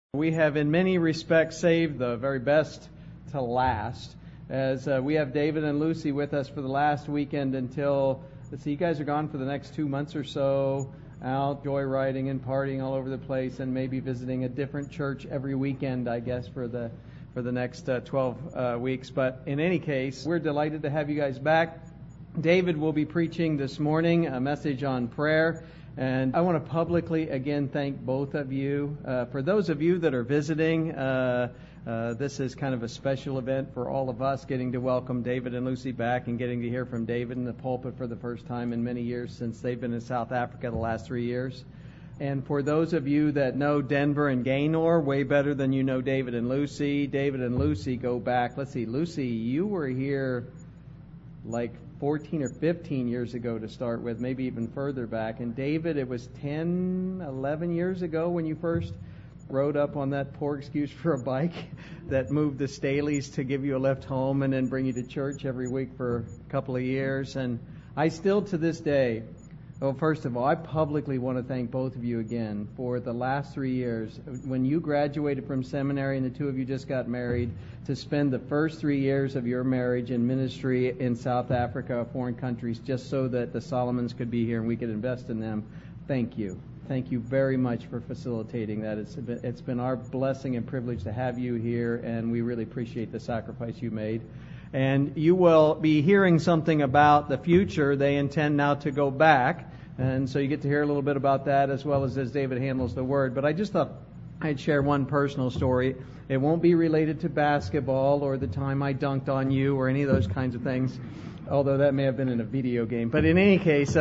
We have in many respects saved the very best to last, as we have David and Lucy with us for the last weekend until, you guys are gone for the next 2 months or so, out joyriding and partying all over the place and maybe visiting a different church every weekend, I guess, for the next 12 weeks. But in any case, we're delighted to have you guys back. David will be preaching this morning a message on prayer. And I want to publicly, again, thank both of you. For those of you that are visiting, this is kind of a special event for all of us, getting to welcome David and Lucy back and getting to hear from David in the pulpit for the first time in many years since they've been in South Africa the last 3 years. And for those of you that know Denver and Gaynor way better than you know David and Lucy go back. Let's see, Lucy, you were here like 14 or 15 years ago to start with, maybe even further back. And David, it was 10, 11 years ago when you first rode up on that poor excuse for a bike that moved the Staleys to give you a lift home and then bring you to church every week for a couple of years. And I still to this day, well, first of all, I publicly want to thank both of you again for the last 3 years. When you graduated from seminary and the two of you just got married, to spend the first 3 years of your marriage in ministry in South Africa, foreign countries, just so that the Solomons could be here and we could invest in them. Thank you. Thank you very much for facilitating that. It's been our blessing and privilege to have you here, and we really appreciate the sacrifice you made. And you will be hearing something about the future. They intend now to go back, and so you get to hear a little bit about that as well as David handles the word. But I just thought I'd share one personal story. It won't be related to basketball or the time I dunked on you or any of those kinds of things, although that may have been in a video game. But in any case,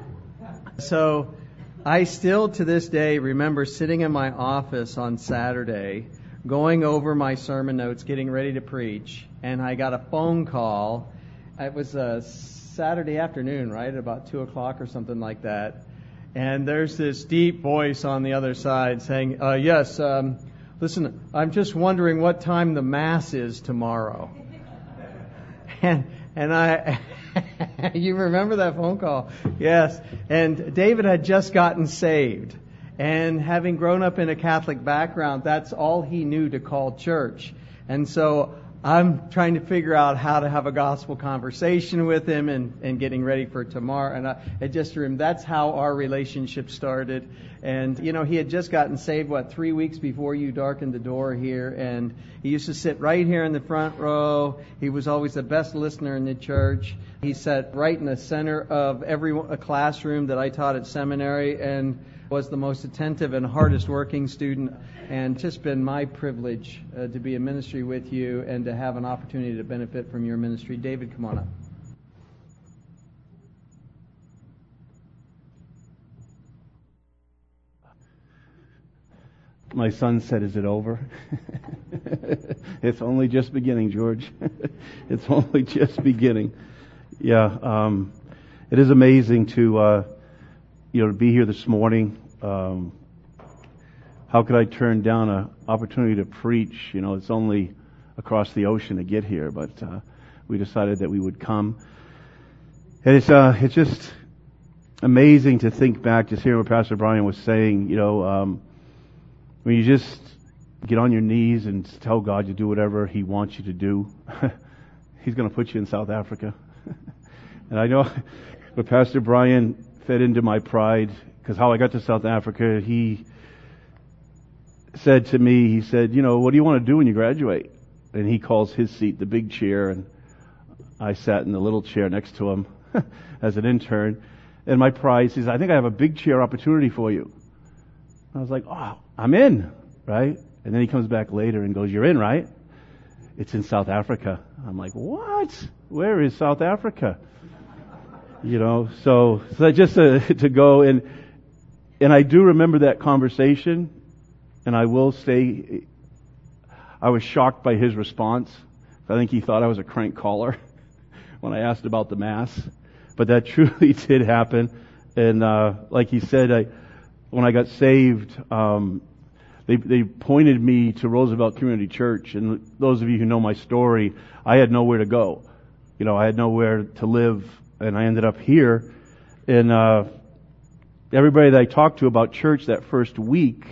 so I still to this day remember sitting in my office on Saturday, going over my sermon notes, getting ready to preach, and I got a phone call. It was a Saturday afternoon, right, at about 2 o'clock or something like that. And there's this deep voice on the other side saying, yes, listen, I'm just wondering what time the Mass is tomorrow. And I, you remember that phone call? Yes. And David had just gotten saved. And having grown up in a Catholic background, that's all he knew to call church. And so I'm trying to figure out how to have a gospel conversation with him and getting ready for tomorrow. And I just remember that's how our relationship started. And, you know, he had just gotten saved, 3 weeks before you darkened the door here. And he used to sit right here in the front row. He was always the best listener in the church. He sat right in the center of a classroom that I taught at seminary and was the most attentive and hardest working student. And just been my privilege to be in ministry with you and to have an opportunity to benefit from your ministry. David, come on up. My son said, "Is it over?" It's only just beginning, George. It's only just beginning. Yeah, it is amazing to be here this morning. How could I turn down an opportunity to preach? You know, it's only across the ocean to get here, but we decided that we would come. And it's just amazing to think back, just hearing what Pastor Brian was saying. When you just get on your knees and tell God to do whatever He wants you to do, He's going to put you in South Africa. And I know, but Pastor Brian fed into my pride, because how I got to South Africa, he said to me, he said, what do you want to do when you graduate? And he calls his seat the big chair, and I sat in the little chair next to him as an intern. And my pride says, I think I have a big chair opportunity for you. I was like, oh, I'm in, right? And then he comes back later and goes, you're in, right? It's in South Africa. I'm like, what? Where is South Africa? So just to go and I do remember that conversation, and I will say I was shocked by his response. I think he thought I was a crank caller when I asked about the Mass, but that truly did happen. And like he said, when I got saved, they pointed me to Roosevelt Community Church, and those of you who know my story, I had nowhere to go. I had nowhere to live, and I ended up here. And everybody that I talked to about church that first week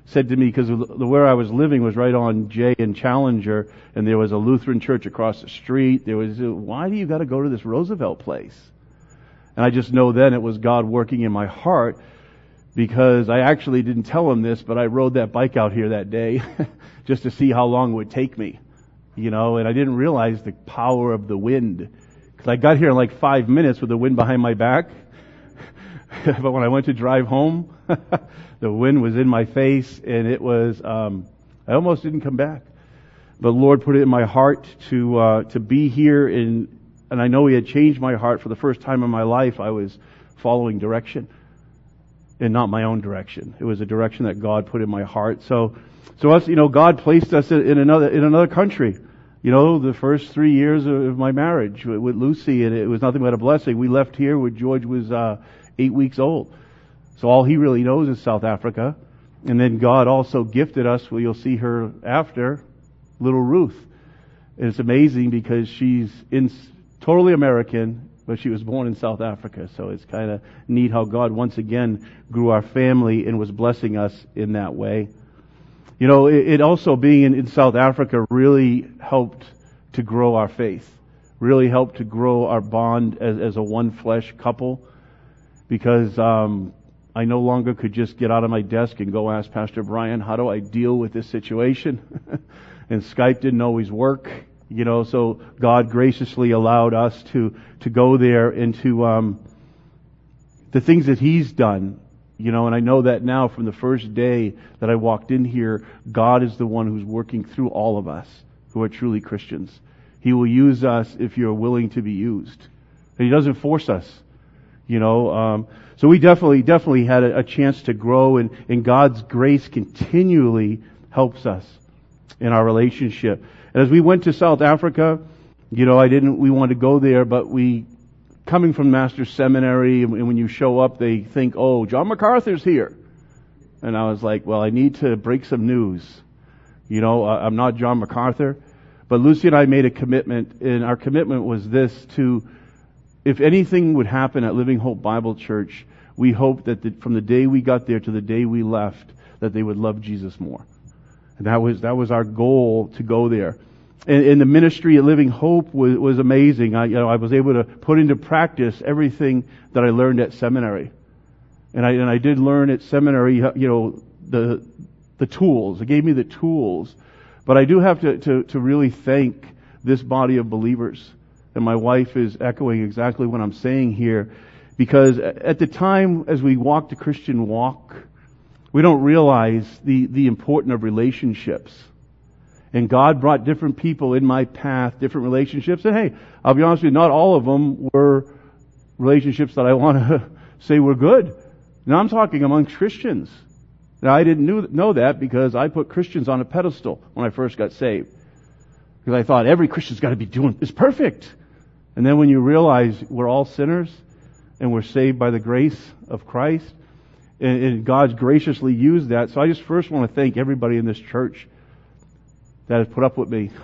said to me, because where I was living was right on J and Challenger, and there was a Lutheran church across the street. There was, why do you got to go to this Roosevelt place? And I just know then it was God working in my heart, because I actually didn't tell him this, but I rode that bike out here that day just to see how long it would take me, and I didn't realize the power of the wind, because I got here in like 5 minutes with the wind behind my back. But when I went to drive home, the wind was in my face, and it was, I almost didn't come back. But the Lord put it in my heart to be here, and I know He had changed my heart. For the first time in my life, I was following direction, and not my own direction. It was a direction that God put in my heart. So us, God placed us in another country. The first 3 years of my marriage with Lucy, and it was nothing but a blessing. We left here when George was 8 weeks old. So all he really knows is South Africa. And then God also gifted us, well, you'll see her after, little Ruth. And it's amazing because she's totally American, but she was born in South Africa. So it's kind of neat how God once again grew our family and was blessing us in that way. It also being in South Africa really helped to grow our faith, really helped to grow our bond as a one flesh couple, because I no longer could just get out of my desk and go ask Pastor Brian, how do I deal with this situation? And Skype didn't always work, so God graciously allowed us to go there and to the things that He's done. And I know that now from the first day that I walked in here, God is the one who's working through all of us who are truly Christians. He will use us if you're willing to be used. And He doesn't force us, So we definitely had a chance to grow, and God's grace continually helps us in our relationship. And as we went to South Africa, we wanted to go there, but coming from Master's Seminary, and when you show up, they think, oh, John MacArthur's here. And I was like, well, I need to break some news. I'm not John MacArthur. But Lucy and I made a commitment, and our commitment was this: if anything would happen at Living Hope Bible Church, we hoped that from the day we got there to the day we left, that they would love Jesus more. And that was our goal, to go there. And the ministry at Living Hope was amazing. I was able to put into practice everything that I learned at seminary. And I did learn at seminary, the tools. It gave me the tools. But I do have to really thank this body of believers. And my wife is echoing exactly what I'm saying here. Because at the time, as we walk the Christian walk, we don't realize the importance of relationships. And God brought different people in my path, different relationships. And hey, I'll be honest with you, not all of them were relationships that I want to say were good. Now I'm talking amongst Christians. Now I didn't know that because I put Christians on a pedestal when I first got saved. Because I thought every Christian's got to be doing this perfect. And then when you realize we're all sinners and we're saved by the grace of Christ, and God's graciously used that. So I just first want to thank everybody in this church that has put up with me,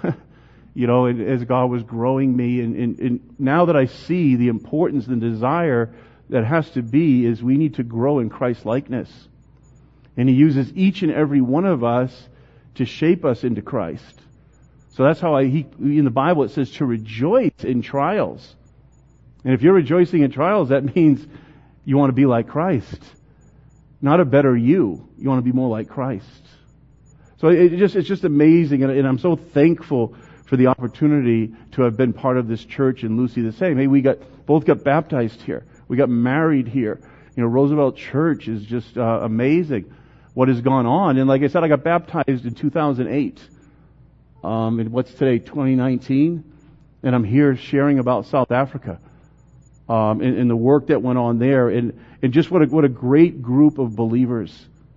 as God was growing me. And now that I see the importance and desire that has to be, is we need to grow in Christ likeness. And He uses each and every one of us to shape us into Christ. So that's how in the Bible it says to rejoice in trials. And if you're rejoicing in trials, that means you want to be like Christ. Not a better you. You want to be more like Christ. So it's just amazing, and I'm so thankful for the opportunity to have been part of this church, and Lucy the same. Hey, we both got baptized here. We got married here. Roosevelt Church is just amazing what has gone on. And like I said, I got baptized in 2008. And what's today, 2019? And I'm here sharing about South Africa. And the work that went on there, and just what a great group of believers.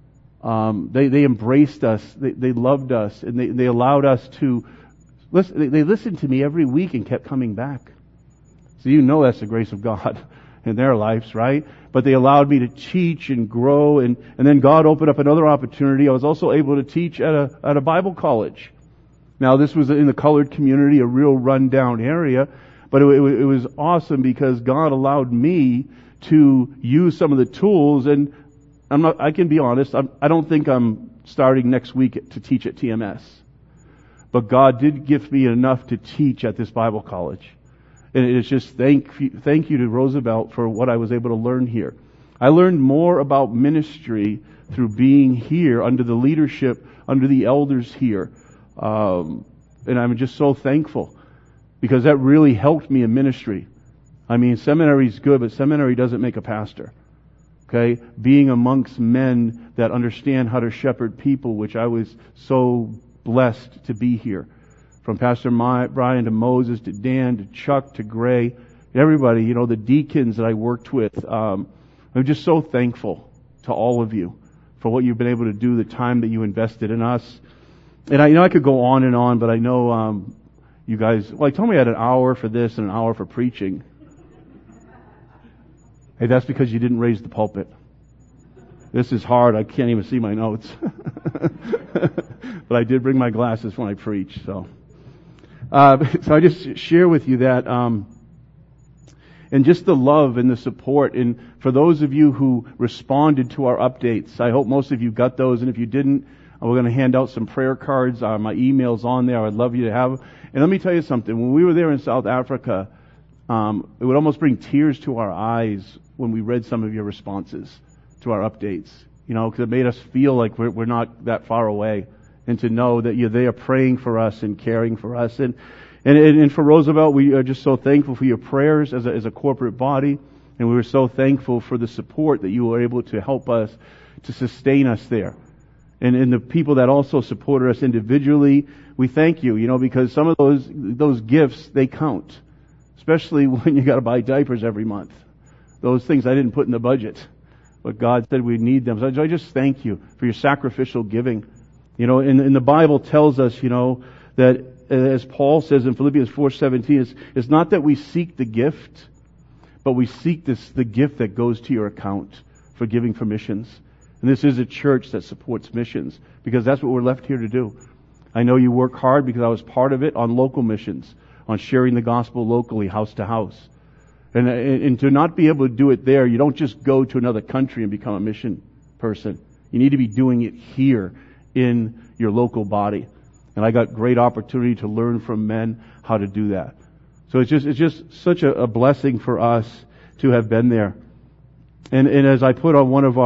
They embraced us, they loved us, and they allowed us to listen. They listened to me every week and kept coming back. So that's the grace of God in their lives, right? But they allowed me to teach and grow, and then God opened up another opportunity. I was also able to teach at a Bible college. Now this was in the colored community, a real rundown area. But it was awesome because God allowed me to use some of the tools, and I can be honest, I don't think I'm starting next week to teach at TMS. But God did give me enough to teach at this Bible college. And it's just thank you to Roosevelt for what I was able to learn here. I learned more about ministry through being here under the leadership, under the elders here. And I'm just so thankful because that really helped me in ministry. I mean, seminary is good, but seminary doesn't make a pastor. Okay? Being amongst men that understand how to shepherd people, which I was so blessed to be here. From Pastor Brian to Moses to Dan to Chuck to Gray, everybody, the deacons that I worked with. I'm just so thankful to all of you for what you've been able to do, the time that you invested in us. And I could go on, but I know you guys, I told me I had an hour for this and an hour for preaching. Hey, that's because you didn't raise the pulpit. This is hard. I can't even see my notes. But I did bring my glasses when I preach, so I just share with you that, and just the love and the support. And for those of you who responded to our updates, I hope most of you got those. And if you didn't, we're going to hand out some prayer cards. My email's on there. I'd love you to have them. And let me tell you something. When we were there in South Africa, it would almost bring tears to our eyes when we read some of your responses to our updates. Because it made us feel like we're not that far away. And to know that you're there praying for us and caring for us. And for Roosevelt, we are just so thankful for your prayers as a corporate body. And we were so thankful for the support that you were able to help us to sustain us there. And the people that also supported us individually, we thank you, because some of those gifts, they count. Especially when you got to buy diapers every month. Those things I didn't put in the budget. But God said we need them. So I just thank you for your sacrificial giving. And the Bible tells us, that as Paul says in Philippians 4:17, it's not that we seek the gift, but we seek the gift that goes to your account for giving for missions. And this is a church that supports missions because that's what we're left here to do. I know you work hard because I was part of it on local missions, on sharing the gospel locally, house to house. And to not be able to do it there, you don't just go to another country and become a mission person. You need to be doing it here in your local body. And I got great opportunity to learn from men how to do that. So it's just such a blessing for us to have been there. And as I put on one of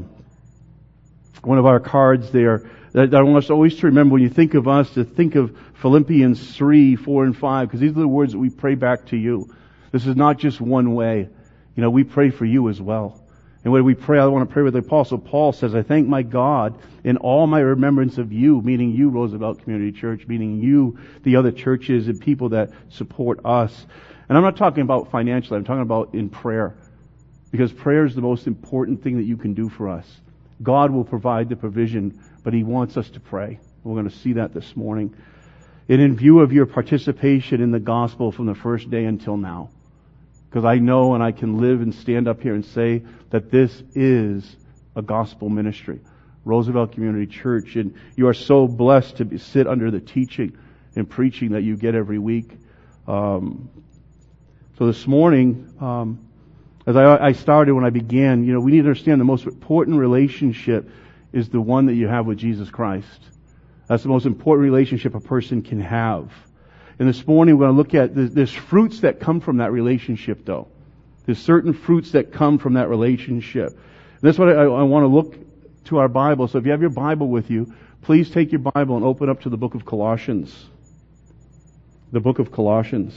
our cards there, that I want us always to remember when you think of us, to think of Philippians 3:4 and 5, because these are the words that we pray back to you. This is not just one way. We pray for you as well. And when we pray, I want to pray with the Apostle Paul says, I thank my God in all my remembrance of you, meaning you, Roosevelt Community Church, meaning you, the other churches and people that support us. And I'm not talking about financially, I'm talking about in prayer. Because prayer is the most important thing that you can do for us. God will provide the provision, but He wants us to pray. We're going to see that this morning. And in view of your participation in the gospel from the first day until now, because I know and I can live and stand up here and say that this is a gospel ministry, Roosevelt Community Church, and you are so blessed to sit under the teaching and preaching that you get every week. So this morning, as I started when I began, we need to understand the most important relationship is the one that you have with Jesus Christ. That's the most important relationship a person can have. And this morning we're going to look at, there's fruits that come from that relationship though. There's certain fruits that come from that relationship. And that's what I want to look to our Bible. So if you have your Bible with you, please take your Bible and open up to the book of Colossians. The book of Colossians.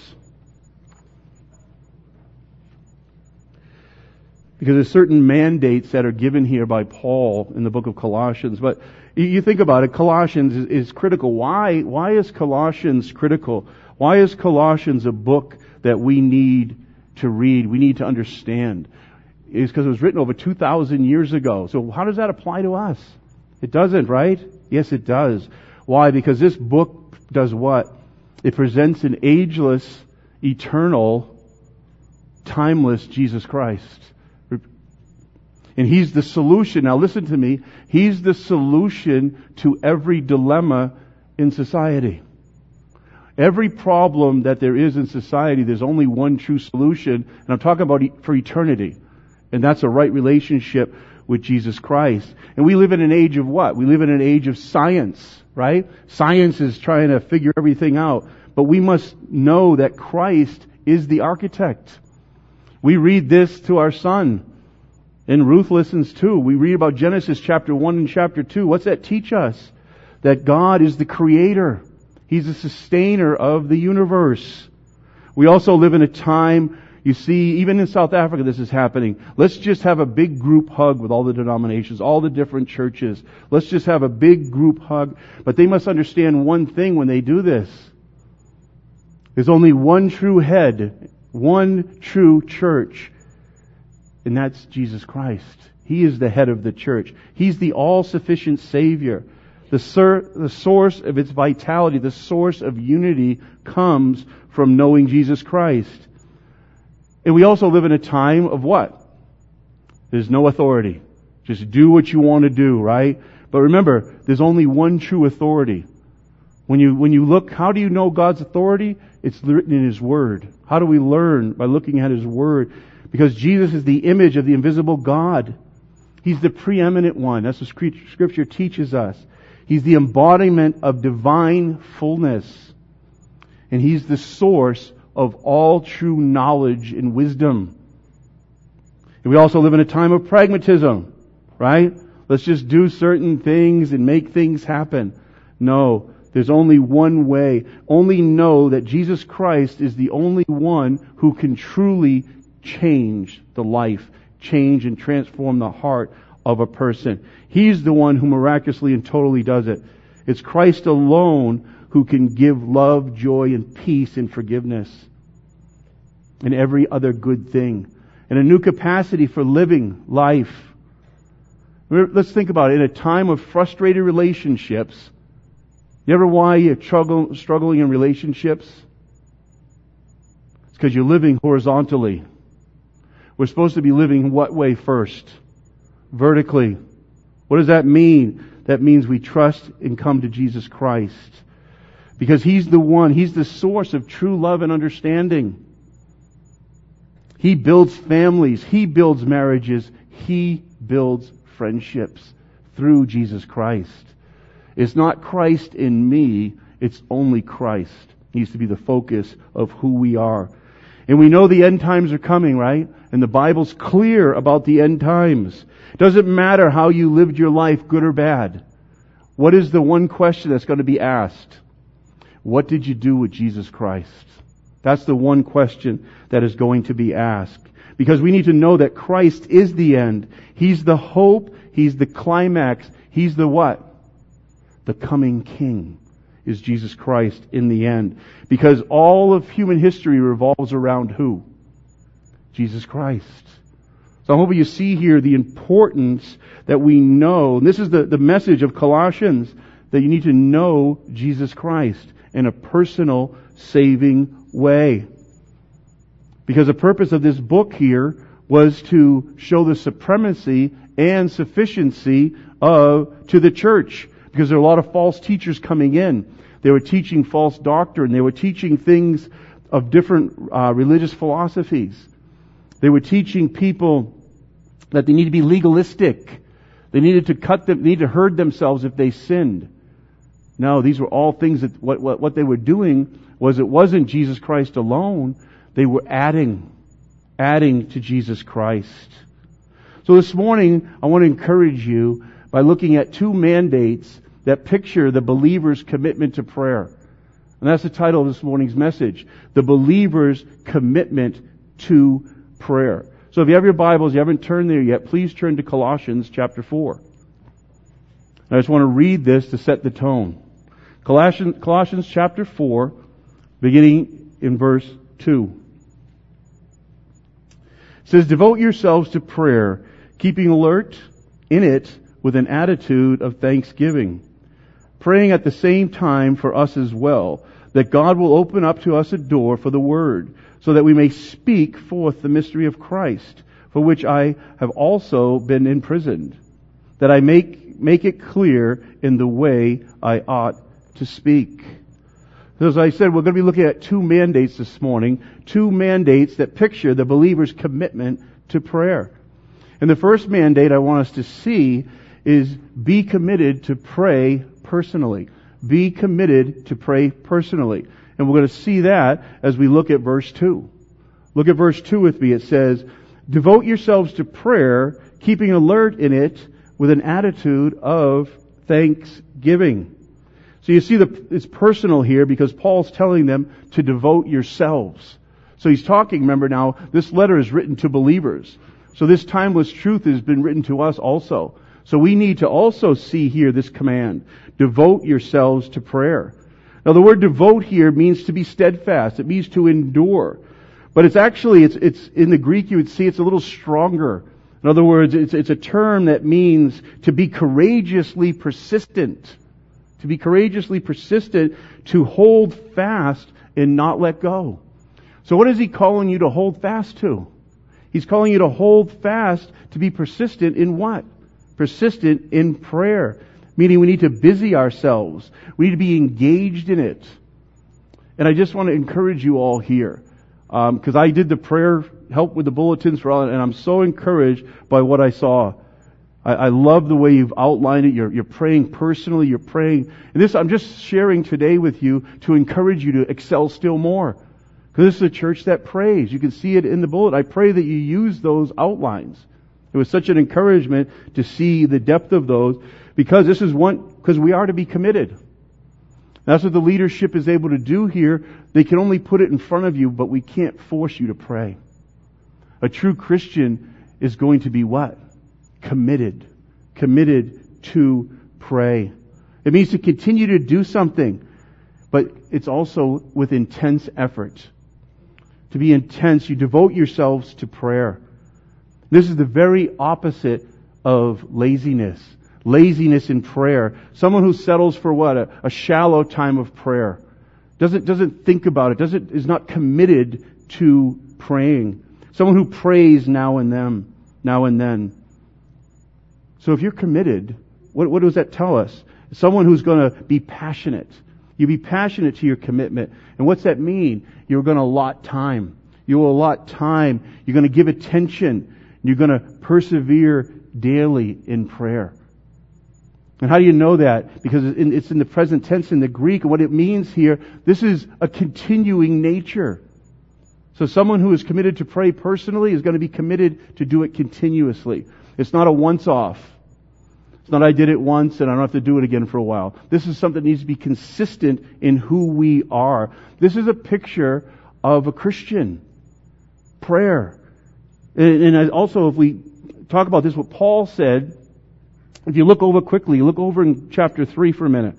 Because there's certain mandates that are given here by Paul in the book of Colossians. But you think about it, Colossians is critical. Why is Colossians critical? Why is Colossians a book that we need to read, we need to understand? It's because it was written over 2,000 years ago. So how does that apply to us? It doesn't, right? Yes, it does. Why? Because this book does what? It presents an ageless, eternal, timeless Jesus Christ. And He's the solution. Now listen to me. He's the solution to every dilemma in society. Every problem that there is in society, there's only one true solution. And I'm talking about for eternity. And that's a right relationship with Jesus Christ. And we live in an age of what? We live in an age of science, right? Science is trying to figure everything out. But we must know that Christ is the architect. We read this to our son. And Ruth listens too. We read about Genesis chapter 1 and chapter 2. What's that teach us? That God is the creator. He's the sustainer of the universe. We also live in a time, you see, even in South Africa this is happening. Let's just have a big group hug with all the denominations, all the different churches. Let's just have a big group hug. But they must understand one thing when they do this. There's only one true head, one true church. And that's Jesus Christ. He is the head of the church. He's the all-sufficient Savior. The source of its vitality, the source of unity comes from knowing Jesus Christ. And we also live in a time of what? There's no authority. Just do what you want to do, right? But remember, there's only one true authority. When you look, how do you know God's authority? It's written in His Word. How do we learn? By looking at His Word. Because Jesus is the image of the invisible God. He's the preeminent one. That's what Scripture teaches us. He's the embodiment of divine fullness. And He's the source of all true knowledge and wisdom. And we also live in a time of pragmatism, right? Let's just do certain things and make things happen. No, there's only one way. Only know that Jesus Christ is the only one who can truly change the life, change and transform the heart of a person. He's the one who miraculously and totally does it. It's Christ alone who can give love, joy, and peace and forgiveness and every other good thing. And a new capacity for living life. Let's think about it. In a time of frustrated relationships, you ever why you're struggling in relationships? It's because you're living horizontally. We're supposed to be living what way first? Vertically. What does that mean? That means we trust and come to Jesus Christ. Because He's the one, He's the source of true love and understanding. He builds families, He builds marriages, He builds friendships through Jesus Christ. It's not Christ in me, it's only Christ. He needs to be the focus of who we are. And we know the end times are coming, right? And the Bible's clear about the end times. It doesn't matter how you lived your life, good or bad. What is the one question that's going to be asked? What did you do with Jesus Christ? That's the one question that is going to be asked. Because we need to know that Christ is the end. He's the hope. He's the climax. He's the what? The coming King is Jesus Christ in the end. Because all of human history revolves around who? Jesus Christ. So I hope you see here the importance that we know. And this is the message of Colossians, that you need to know Jesus Christ in a personal, saving way. Because the purpose of this book here was to show the supremacy and sufficiency to the church. Because there are a lot of false teachers coming in. They were teaching false doctrine. They were teaching things of different religious philosophies. They were teaching people that they need to be legalistic. They needed to hurt themselves if they sinned. No, these were all things that what they were doing was, it wasn't Jesus Christ alone. They were adding to Jesus Christ. So this morning, I want to encourage you by looking at two mandates that picture the believer's commitment to prayer. And that's the title of this morning's message. The believer's commitment to prayer. So if you have your Bibles, you haven't turned there yet, please turn to Colossians chapter 4. I just want to read this to set the tone. Colossians chapter 4, beginning in verse 2. It says, "Devote yourselves to prayer, keeping alert in it with an attitude of thanksgiving, praying at the same time for us as well, that God will open up to us a door for the word, so that we may speak forth the mystery of Christ, for which I have also been imprisoned, that I make it clear in the way I ought to speak." So as I said, we're going to be looking at two mandates this morning, two mandates that picture the believer's commitment to prayer. And the first mandate I want us to see is be committed to pray personally. Be committed to pray personally. And we're going to see that as we look at verse 2. Look at verse 2 with me. It says, devote yourselves to prayer, keeping alert in it with an attitude of thanksgiving. So you see it's personal here because Paul's telling them to devote yourselves. So he's talking, remember now, this letter is written to believers. So this timeless truth has been written to us also. So we need to also see here this command. Devote yourselves to prayer. Now the word devote here means to be steadfast. It means to endure. But it's actually, it's in the Greek you would see it's a little stronger. In other words, it's a term that means to be courageously persistent. To be courageously persistent, to hold fast and not let go. So what is he calling you to hold fast to? He's calling you to hold fast, to be persistent in what? Persistent in prayer. Meaning we need to busy ourselves. We need to be engaged in it. And I just want to encourage you all here. Because I did the prayer help with the bulletins for all, and I'm so encouraged by what I saw. I love the way you've outlined it. You're praying personally. You're praying. And this I'm just sharing today with you to encourage you to excel still more. Because this is a church that prays. You can see it in the bullet. I pray that you use those outlines. It was such an encouragement to see the depth of those, because this is because we are to be committed. That's what the leadership is able to do here. They can only put it in front of you, but we can't force you to pray. A true Christian is going to be what? Committed. Committed to pray. It means to continue to do something, but it's also with intense effort. To be intense, you devote yourselves to prayer. This is the very opposite of laziness. Laziness in prayer. Someone who settles for what? A shallow time of prayer. Doesn't think about it. Is not committed to praying. Someone who prays now and then. So if you're committed, what does that tell us? Someone who's going to be passionate. You be passionate to your commitment. And what's that mean? You're going to allot time. You will allot time. You're going to give attention. You're going to persevere daily in prayer. And how do you know that? Because it's in the present tense in the Greek. And what it means here, this is a continuing nature. So someone who is committed to pray personally is going to be committed to do it continuously. It's not a once-off. It's not I did it once and I don't have to do it again for a while. This is something that needs to be consistent in who we are. This is a picture of a Christian. Prayer. And also if we talk about this, what Paul said, if you look over quickly, look over in chapter 3 for a minute.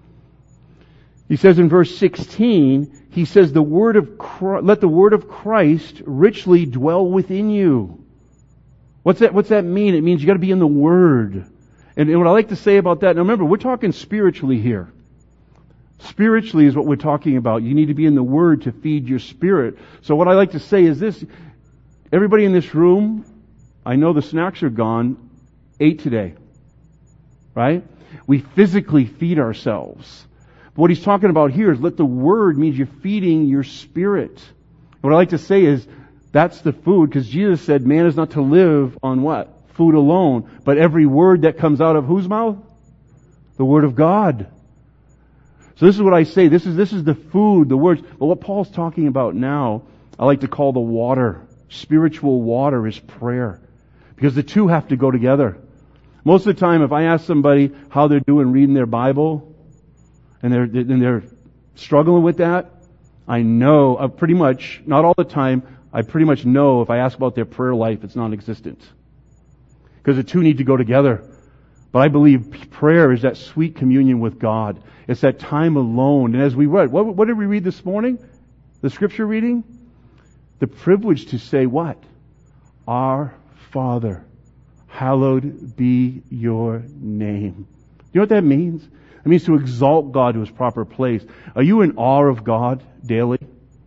He says in verse 16, he says, let the word of Christ richly dwell within you. What's that mean? It means you got to be in the Word. And what I like to say about that, now remember, we're talking spiritually here. Spiritually is what we're talking about. You need to be in the Word to feed your spirit. So what I like to say is this, everybody in this room, I know the snacks are gone, ate today. Right? We physically feed ourselves. But what he's talking about here is let the Word means you're feeding your spirit. What I like to say is, that's the food, because Jesus said man is not to live on what? Food alone. But every word that comes out of whose mouth? The Word of God. So this is what I say. This is the food, the words. But what Paul's talking about now, I like to call the water. Spiritual water is prayer. Because the two have to go together. Most of the time, if I ask somebody how they're doing reading their Bible, and they're struggling with that, I know pretty much, not all the time, I pretty much know if I ask about their prayer life, it's non-existent. Because the two need to go together. But I believe prayer is that sweet communion with God. It's that time alone. And as we read, what did we read this morning? The scripture reading? The privilege to say what? Our Father, hallowed be your name. You know what that means? It means to exalt God to His proper place. Are you in awe of God daily?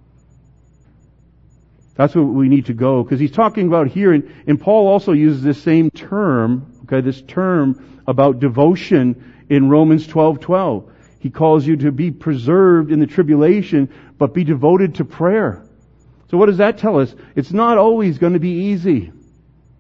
That's what we need to go. Because he's talking about here, and Paul also uses this same term, okay, this term about devotion in Romans 12:12. He calls you to be preserved in the tribulation, but be devoted to prayer. So what does that tell us? It's not always going to be easy.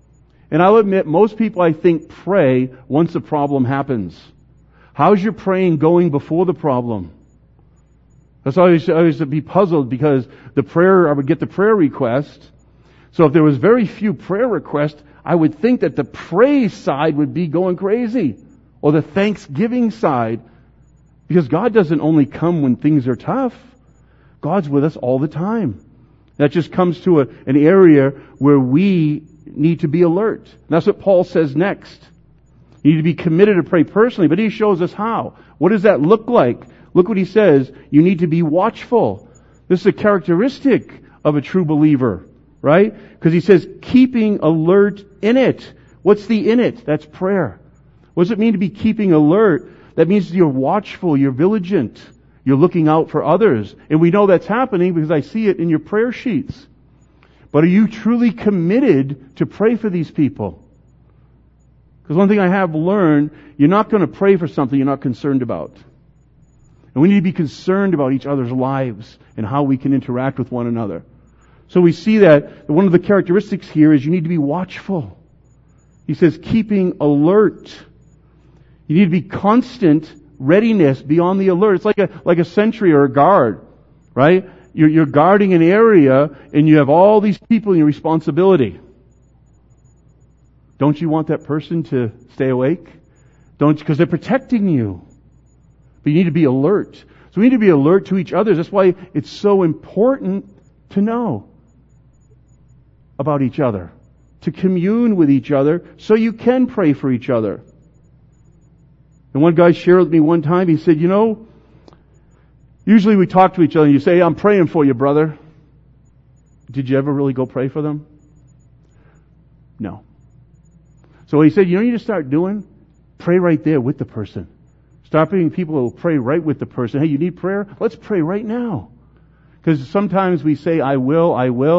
And I'll admit, most people, I think, pray once the problem happens. How's your praying going before the problem? That's why I used to be puzzled, because I would get the prayer request. So if there was very few prayer requests, I would think that the praise side would be going crazy, or the thanksgiving side. Because God doesn't only come when things are tough. God's with us all the time. That just comes to an area where we need to be alert. And that's what Paul says next. You need to be committed to pray personally, but he shows us how. What does that look like? Look what he says. You need to be watchful. This is a characteristic of a true believer, right? Because he says, keeping alert in it. What's the in it? That's prayer. What does it mean to be keeping alert? That means you're watchful, you're vigilant, you're looking out for others. And we know that's happening because I see it in your prayer sheets. But are you truly committed to pray for these people? Because one thing I have learned, you're not going to pray for something you're not concerned about. And we need to be concerned about each other's lives and how we can interact with one another. So we see that one of the characteristics here is you need to be watchful. He says keeping alert. You need to be constant readiness, be on the alert. It's like a sentry or a guard, right? You're guarding an area and you have all these people in your responsibility. Don't you want that person to stay awake? Because they're protecting you. But you need to be alert. So we need to be alert to each other. That's why it's so important to know about each other, to commune with each other so you can pray for each other. And one guy shared with me one time, he said, usually we talk to each other and you say, hey, I'm praying for you, brother. Did you ever really go pray for them? No. So what he said, you need to start doing? Pray right there with the person. Start being people who will pray right with the person. Hey, you need prayer? Let's pray right now. Because sometimes we say, I will.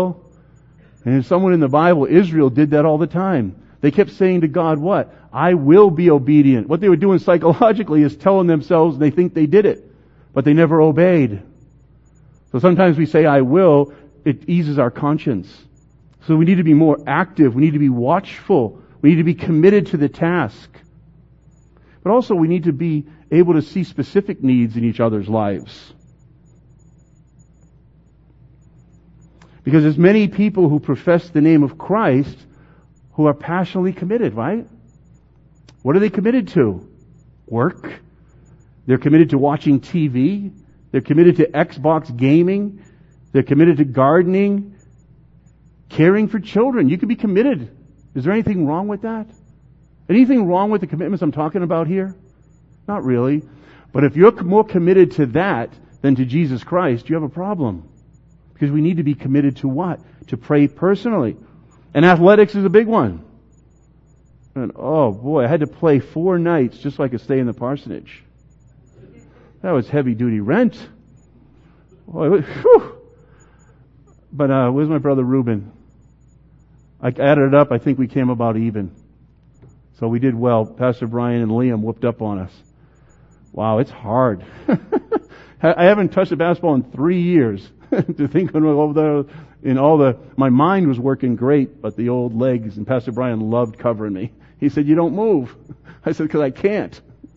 And there's someone in the Bible, Israel did that all the time. They kept saying to God, what? I will be obedient. What they were doing psychologically is telling themselves they think they did it, but they never obeyed. So sometimes we say, I will. It eases our conscience. So we need to be more active. We need to be watchful. We need to be committed to the task. But also we need to be able to see specific needs in each other's lives. Because there's many people who profess the name of Christ who are passionately committed, right? What are they committed to? Work. They're committed to watching TV. They're committed to Xbox gaming. They're committed to gardening. Caring for children. You can be committed. Is there anything wrong with that? Anything wrong with the commitments I'm talking about here? Not really. But if you're more committed to that than to Jesus Christ, you have a problem. Because we need to be committed to what? To pray personally. And athletics is a big one. And oh boy, I had to play 4 nights just so I could stay in the parsonage. That was heavy duty rent. Boy, but where's my brother Reuben? I added it up. I think we came about even. So we did well. Pastor Brian and Liam whooped up on us. Wow, it's hard. I haven't touched a basketball in 3 years. To think my mind was working great, but the old legs, and Pastor Brian loved covering me. He said, you don't move. I said, because I can't.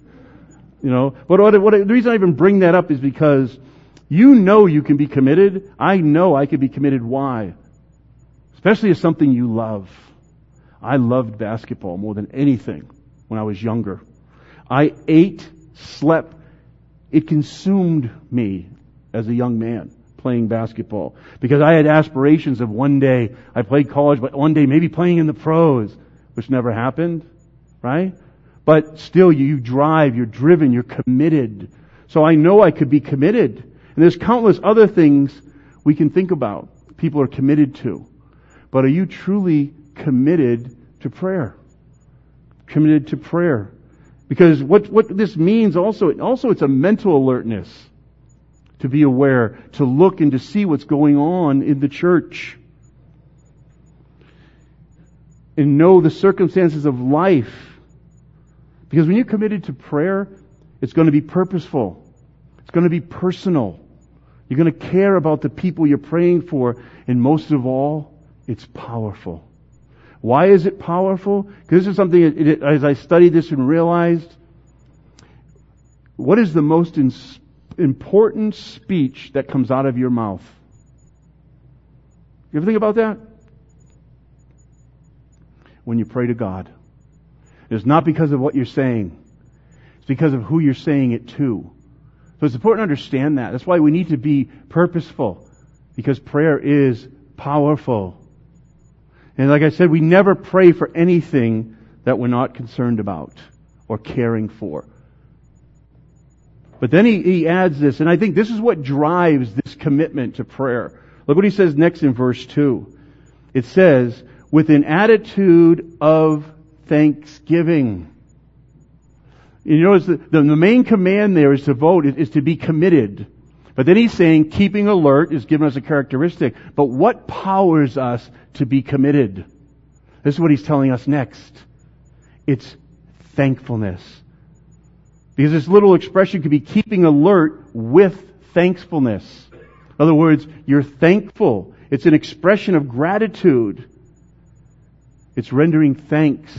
But the reason I even bring that up is because you can be committed. I know I could be committed. Why? Especially as something you love. I loved basketball more than anything when I was younger. I ate, slept. It consumed me as a young man playing basketball. Because I had aspirations of one day, I played college, but one day maybe playing in the pros, which never happened, right? But still, you drive, you're driven, you're committed. So I know I could be committed. And there's countless other things we can think about. People are committed to. But are you truly committed to prayer? Committed to prayer. Because what this means also it's a mental alertness. To be aware, to look and to see what's going on in the church. And know the circumstances of life. Because when you're committed to prayer, it's going to be purposeful. It's going to be personal. You're going to care about the people you're praying for. And most of all, it's powerful. Why is it powerful? Because this is something, as I studied this and realized, what is the most important speech that comes out of your mouth? You ever think about that? When you pray to God. It's not because of what you're saying. It's because of who you're saying it to. So it's important to understand that. That's why we need to be purposeful. Because prayer is powerful. And like I said, we never pray for anything that we're not concerned about or caring for. But then he adds this, and I think this is what drives this commitment to prayer. Look what he says next in verse 2. It says, with an attitude of thanksgiving. You notice the main command there is to vote, is to be committed. But then he's saying keeping alert is giving us a characteristic. But what powers us to be committed? This is what he's telling us next. It's thankfulness. Because this little expression could be keeping alert with thankfulness. In other words, you're thankful. It's an expression of gratitude. It's rendering thanks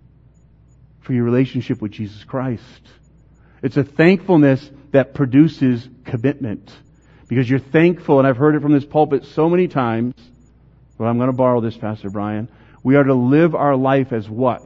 for your relationship with Jesus Christ. It's a thankfulness that produces commitment. Because you're thankful, and I've heard it from this pulpit so many times, but I'm going to borrow this, Pastor Brian. We are to live our life as what?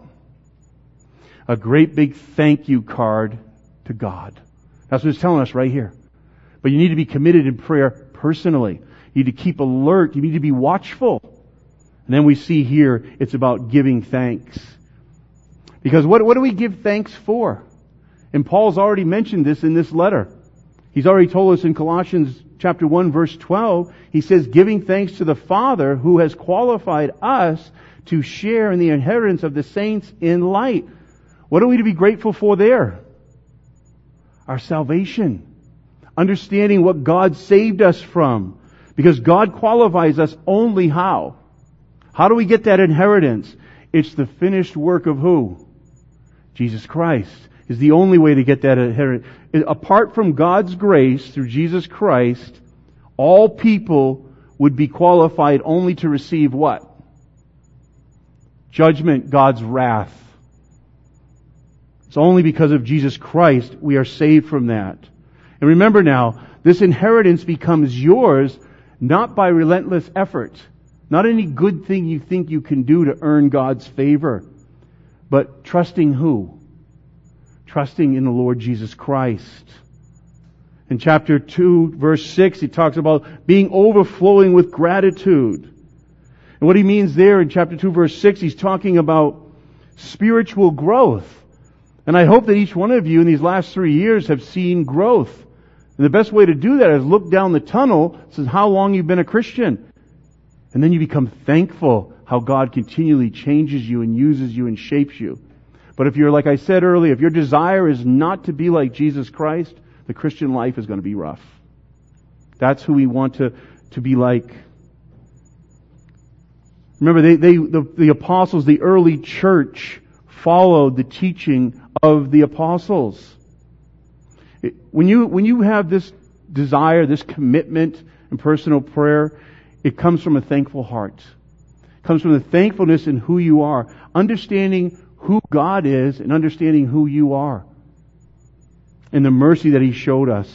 A great big thank you card to God. That's what it's telling us right here. But you need to be committed in prayer personally. You need to keep alert. You need to be watchful. And then we see here, it's about giving thanks. Because what do we give thanks for? And Paul's already mentioned this in this letter. He's already told us in Colossians chapter 1 verse 12, he says, giving thanks to the Father who has qualified us to share in the inheritance of the saints in light. What are we to be grateful for there? Our salvation. Understanding what God saved us from. Because God qualifies us only how? How do we get that inheritance? It's the finished work of who? Jesus Christ is the only way to get that inheritance. Apart from God's grace through Jesus Christ, all people would be qualified only to receive what? Judgment, God's wrath. It's only because of Jesus Christ we are saved from that. And remember now, this inheritance becomes yours not by relentless effort, not any good thing you think you can do to earn God's favor, but trusting who? Trusting in the Lord Jesus Christ. In chapter 2, verse 6, he talks about being overflowing with gratitude. And what he means there in chapter 2, verse 6, he's talking about spiritual growth. And I hope that each one of you in these last 3 years have seen growth. And the best way to do that is look down the tunnel, says how long you've been a Christian. And then you become thankful how God continually changes you and uses you and shapes you. But if you're, like I said earlier, if your desire is not to be like Jesus Christ, the Christian life is going to be rough. That's who we want to be like. Remember, the apostles, the early church, followed the teaching of the apostles. When you have this desire, this commitment in personal prayer, it comes from a thankful heart. It comes from the thankfulness in who you are. Understanding who God is and understanding who you are. And the mercy that He showed us.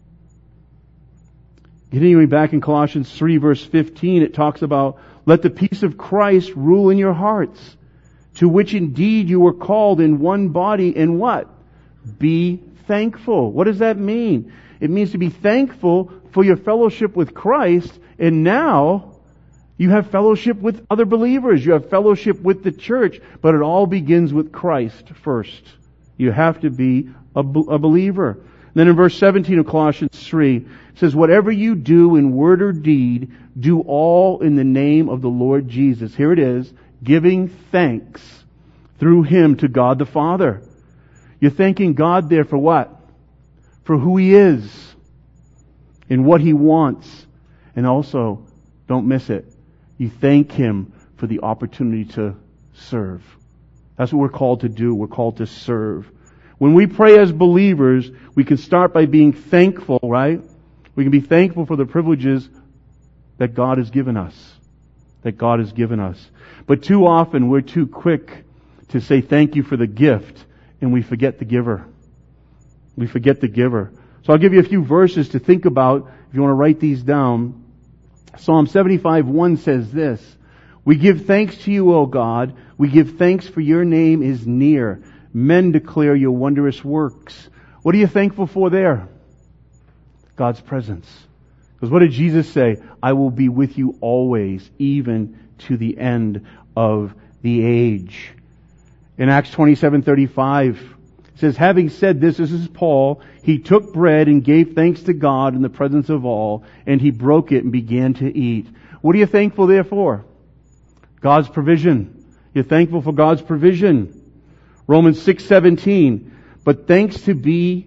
Continuing back in Colossians 3 verse 15, it talks about, let the peace of Christ rule in your hearts, to which indeed you were called in one body, and what? Be thankful. What does that mean? It means to be thankful for your fellowship with Christ, and now you have fellowship with other believers. You have fellowship with the church, but it all begins with Christ first. You have to be a believer. And then in verse 17 of Colossians 3, it says, whatever you do in word or deed, do all in the name of the Lord Jesus. Here it is, giving thanks through Him to God the Father. You're thanking God there for what? For who He is and what He wants. And also, don't miss it, you thank Him for the opportunity to serve. That's what we're called to do. We're called to serve. When we pray as believers, we can start by being thankful, right? We can be thankful for the privileges that God has given us. that God has given us. But too often we're too quick to say thank you for the gift, and we forget the giver. We forget the giver. So I'll give you a few verses to think about if you want to write these down. Psalm 75:1 says this, "We give thanks to you, O God. We give thanks for your name is near. Men declare your wondrous works." What are you thankful for there? God's presence. Because what did Jesus say? "I will be with you always, even to the end of the age." In Acts 27:35, it says, "Having said this is Paul, he took bread and gave thanks to God in the presence of all, and he broke it and began to eat." What are you thankful there for? God's provision. You're thankful for God's provision. Romans 6:17, "But thanks be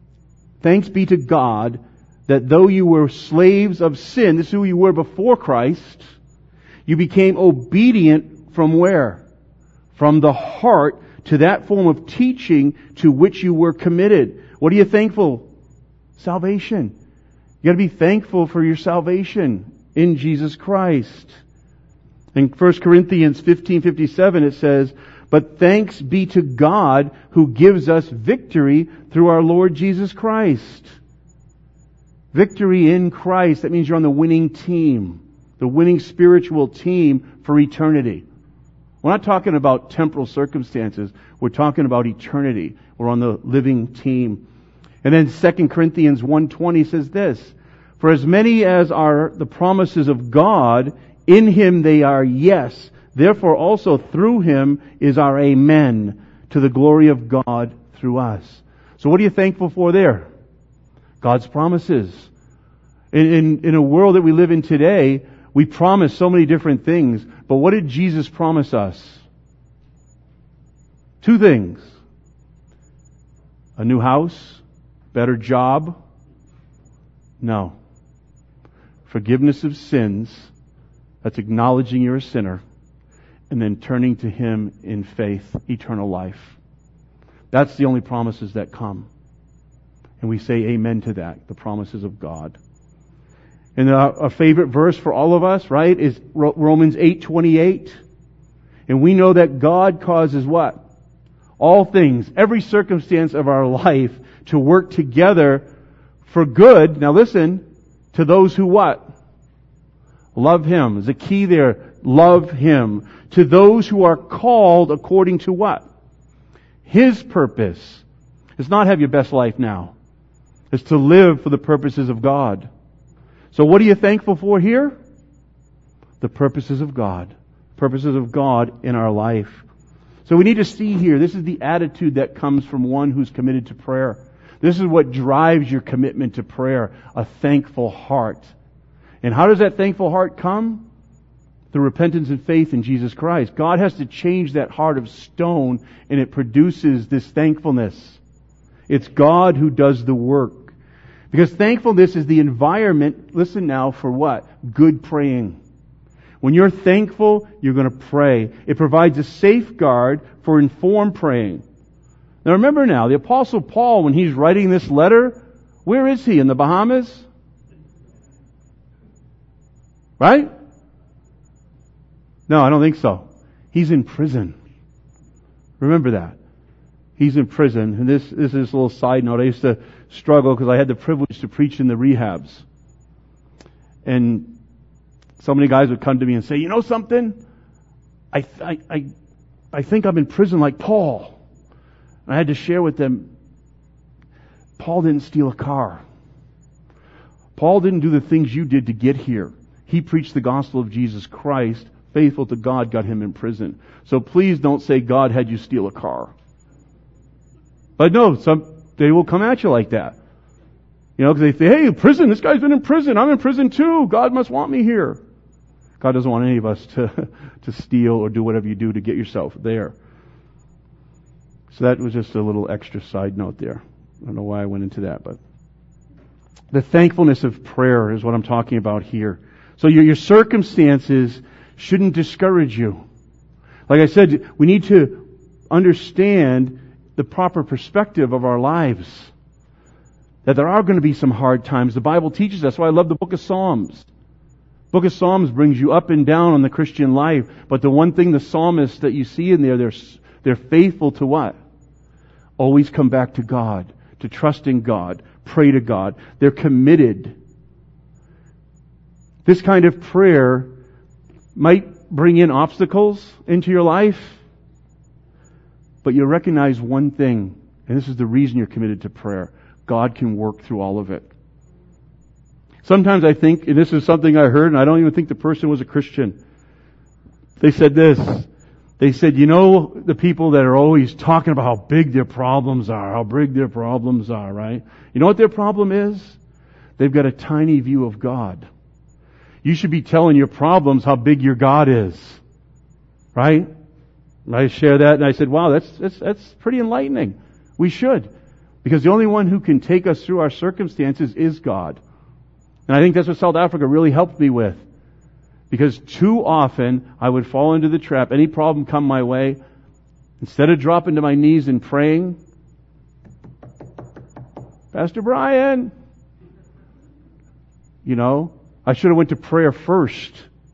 to God that though you were slaves of sin," this is who you were before Christ, "you became obedient" from where? From the heart to that form of teaching to which you were committed. What are you thankful? Salvation. You got to be thankful for your salvation in Jesus Christ. In 1 Corinthians 15:57 it says, "But thanks be to God who gives us victory through our Lord Jesus Christ." Victory in Christ, that means you're on the winning team. The winning spiritual team for eternity. We're not talking about temporal circumstances. We're talking about eternity. We're on the living team. And then 2 Corinthians 1:20 says this, "For as many as are the promises of God, in Him they are yes. Therefore also through Him is our amen, to the glory of God through us." So what are you thankful for there? God's promises. In a world that we live in today, we promise so many different things. But what did Jesus promise us? 2 things. A new house? Better job? No. Forgiveness of sins. That's acknowledging you're a sinner. And then turning to Him in faith, eternal life. That's the only promises that come. And we say amen to that, the promises of God. And a favorite verse for all of us, right, is Romans 8:28. And we know that God causes what? All things, every circumstance of our life to work together for good. Now listen, to those who what? Love Him. There's a key there. Love Him. To those who are called according to what? His purpose. It's not have your best life now. It's to live for the purposes of God. So what are you thankful for here? The purposes of God. Purposes of God in our life. So we need to see here, this is the attitude that comes from one who's committed to prayer. This is what drives your commitment to prayer. A thankful heart. And how does that thankful heart come? Through repentance and faith in Jesus Christ. God has to change that heart of stone, and it produces this thankfulness. It's God who does the work. Because thankfulness is the environment, listen now, for what? Good praying. When you're thankful, you're going to pray. It provides a safeguard for informed praying. Now remember now, the Apostle Paul, when he's writing this letter, where is he? In the Bahamas? Right? No, I don't think so. He's in prison. Remember that. He's in prison. And this is a little side note. I used to struggle because I had the privilege to preach in the rehabs. And so many guys would come to me and say, "You know something? I think I'm in prison like Paul." And I had to share with them, Paul didn't steal a car. Paul didn't do the things you did to get here. He preached the gospel of Jesus Christ. Faithful to God got him in prison. So please don't say God had you steal a car. But no, they will come at you like that. You know, because they say, "Hey, prison, this guy's been in prison. I'm in prison too. God must want me here." God doesn't want any of us to steal or do whatever you do to get yourself there. So that was just a little extra side note there. I don't know why I went into that, but the thankfulness of prayer is what I'm talking about here. So your circumstances shouldn't discourage you. Like I said, we need to understand the proper perspective of our lives. That there are going to be some hard times. The Bible teaches us. That's why I love the book of Psalms. Book of Psalms brings you up and down on the Christian life. But the one thing the psalmists that you see in there, they're faithful to what? Always come back to God, to trust in God, pray to God. They're committed. This kind of prayer might bring in obstacles into your life, but you recognize one thing, and this is the reason you're committed to prayer. God can work through all of it. Sometimes I think, and this is something I heard, and I don't even think the person was a Christian. They said this. They said, you know, the people that are always talking about how big their problems are, right? You know what their problem is? They've got a tiny view of God. You should be telling your problems how big your God is. Right? And I share that, and I said, wow, that's pretty enlightening. We should. Because the only one who can take us through our circumstances is God. And I think that's what South Africa really helped me with. Because too often I would fall into the trap. Any problem come my way, instead of dropping to my knees and praying, Pastor Brian, you know, I should have went to prayer first.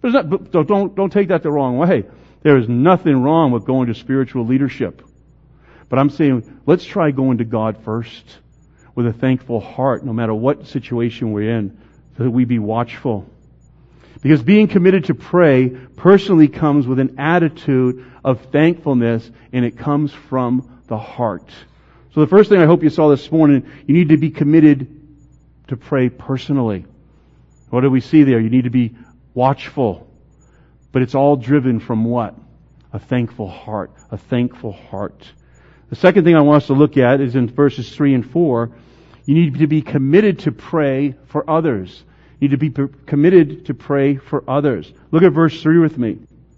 Don't take that the wrong way. There is nothing wrong with going to spiritual leadership. But I'm saying, let's try going to God first with a thankful heart, no matter what situation we're in, so that we be watchful. Because being committed to pray personally comes with an attitude of thankfulness, and it comes from the heart. So the first thing I hope you saw this morning, you need to be committed to pray personally. What do we see there? You need to be watchful. But it's all driven from what? A thankful heart. A thankful heart. The second thing I want us to look at is in verses 3 and 4. You need to be committed to pray for others. You need to be committed to pray for others. Look at verse 3 with me.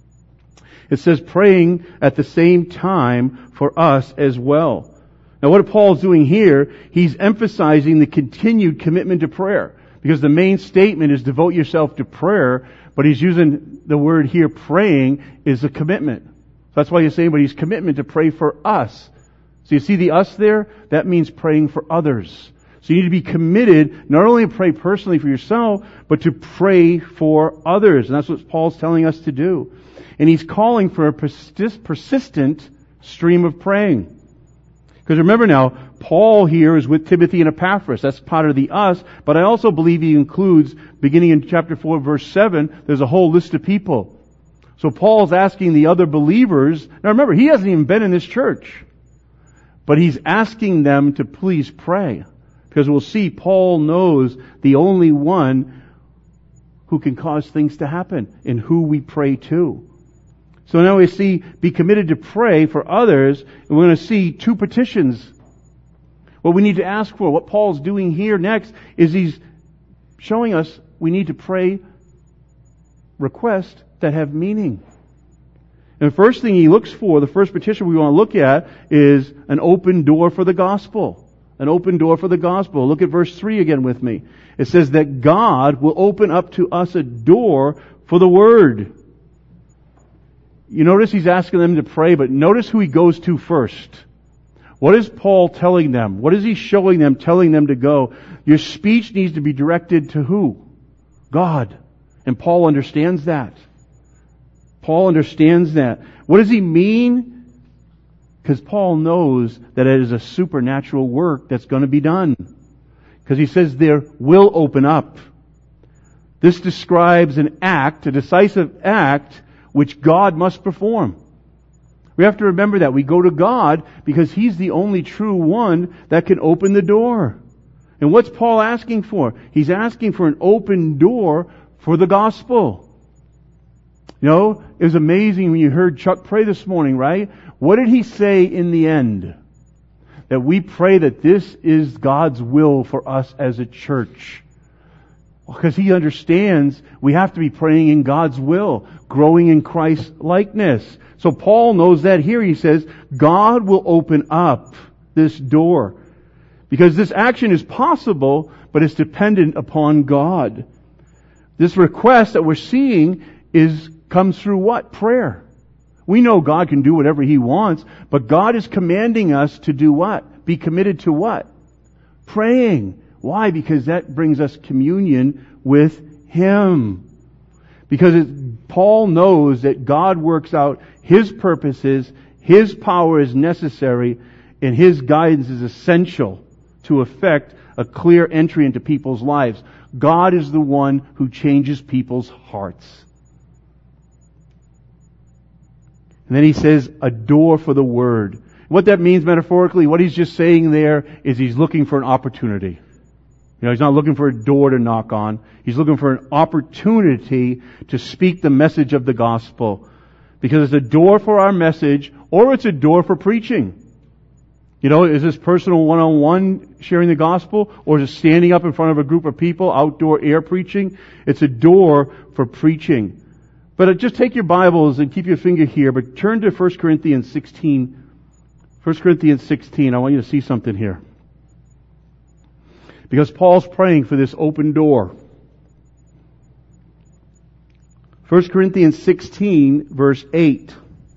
It says, praying at the same time for us as well. Now what Paul's doing here, he's emphasizing the continued commitment to prayer. Because the main statement is devote yourself to prayer, but he's using the word here, praying, is a commitment. That's why he's saying, but he's commitment to pray for us. So you see the us there? That means praying for others. So you need to be committed, not only to pray personally for yourself, but to pray for others. And that's what Paul's telling us to do. And he's calling for a persistent stream of praying. Because remember now, Paul here is with Timothy and Epaphras. That's part of the us. But I also believe he includes, beginning in chapter 4, verse 7, there's a whole list of people. So Paul's asking the other believers, now remember, he hasn't even been in this church. But he's asking them to please pray. Because we'll see Paul knows the only one who can cause things to happen and who we pray to. So now we see, be committed to pray for others, and we're going to see two petitions. What we need to ask for, what Paul's doing here next, is he's showing us we need to pray requests that have meaning. And the first thing he looks for, the first petition we want to look at, is an open door for the gospel. An open door for the gospel. Look at verse 3 again with me. It says that God will open up to us a door for the Word. You notice he's asking them to pray, but notice who he goes to first. What is Paul telling them? What is he showing them, telling them to go? Your speech needs to be directed to who? God. And Paul understands that. Paul understands that. What does he mean? Because Paul knows that it is a supernatural work that's going to be done. Because he says there will open up. This describes an act, a decisive act, which God must perform. We have to remember that. We go to God because He's the only true one that can open the door. And what's Paul asking for? He's asking for an open door for the gospel. You know, it was amazing when you heard Chuck pray this morning, right? What did he say in the end? That we pray that this is God's will for us as a church. Because he understands we have to be praying in God's will, growing in Christ's likeness. So Paul knows that here. He says, God will open up this door. Because this action is possible, but it's dependent upon God. This request that we're seeing comes through what? Prayer. We know God can do whatever He wants, but God is commanding us to do what? Be committed to what? Praying. Why? Because that brings us communion with Him. Because Paul knows that God works out His purposes, His power is necessary, and His guidance is essential to effect a clear entry into people's lives. God is the one who changes people's hearts. And then he says, a door for the Word. What that means metaphorically, what he's just saying there is he's looking for an opportunity. He's not looking for a door to knock on. He's looking for an opportunity to speak the message of the gospel. Because it's a door for our message, or it's a door for preaching. Is this personal one-on-one sharing the gospel, or is it standing up in front of a group of people, outdoor air preaching? It's a door for preaching. But just take your Bibles and keep your finger here, but turn to 1 Corinthians 16. 1 Corinthians 16, I want you to see something here. Because Paul's praying for this open door. 1 Corinthians 16, verse 8.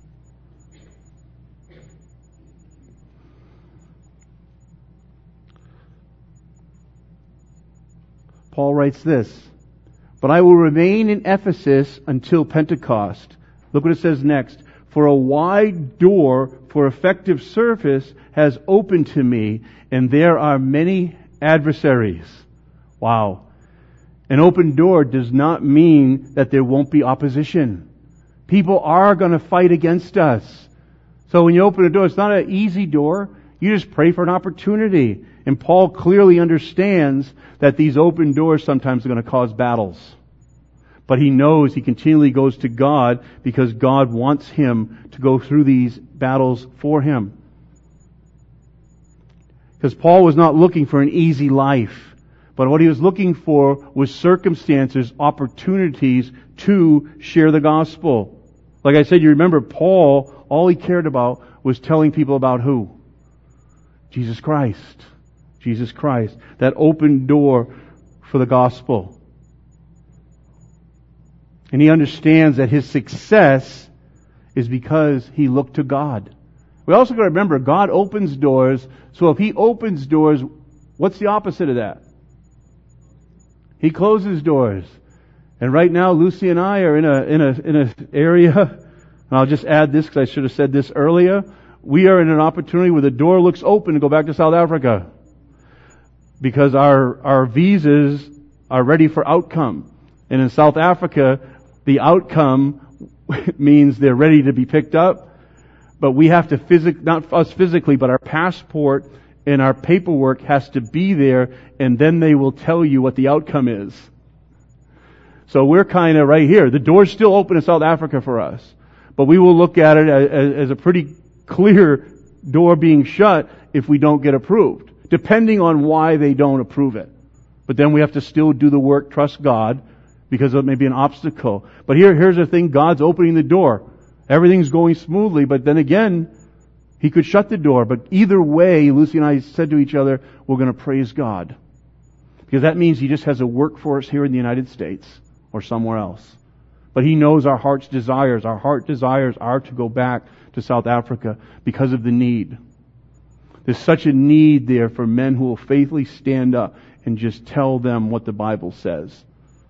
Paul writes this, "But I will remain in Ephesus until Pentecost." Look what it says next. "For a wide door for effective service has opened to me, and there are many adversaries." Wow. An open door does not mean that there won't be opposition. People are going to fight against us. So when you open a door, it's not an easy door. You just pray for an opportunity. And Paul clearly understands that these open doors sometimes are going to cause battles. But he knows he continually goes to God because God wants him to go through these battles for him. Because Paul was not looking for an easy life. But what he was looking for was circumstances, opportunities to share the gospel. Like I said, you remember Paul, all he cared about was telling people about who? Jesus Christ. Jesus Christ. That open door for the gospel. And he understands that his success is because he looked to God. We also got to remember, God opens doors. So if He opens doors, what's the opposite of that? He closes doors. And right now, Lucy and I are in a area, and I'll just add this because I should have said this earlier. We are in an opportunity where the door looks open to go back to South Africa. Because our visas are ready for outcome. And in South Africa, the outcome means they're ready to be picked up. But we have to not us physically, but our passport and our paperwork has to be there, and then they will tell you what the outcome is. So we're kind of right here. The door's still open in South Africa for us. But we will look at it as a pretty clear door being shut if we don't get approved, depending on why they don't approve it. But then we have to still do the work, trust God, because it may be an obstacle. But here's the thing, God's opening the door. Everything's going smoothly, but then again, He could shut the door. But either way, Lucy and I said to each other, we're going to praise God. Because that means He just has a work for us here in the United States or somewhere else. But He knows our heart's desires. Our heart desires are to go back to South Africa because of the need. There's such a need there for men who will faithfully stand up and just tell them what the Bible says.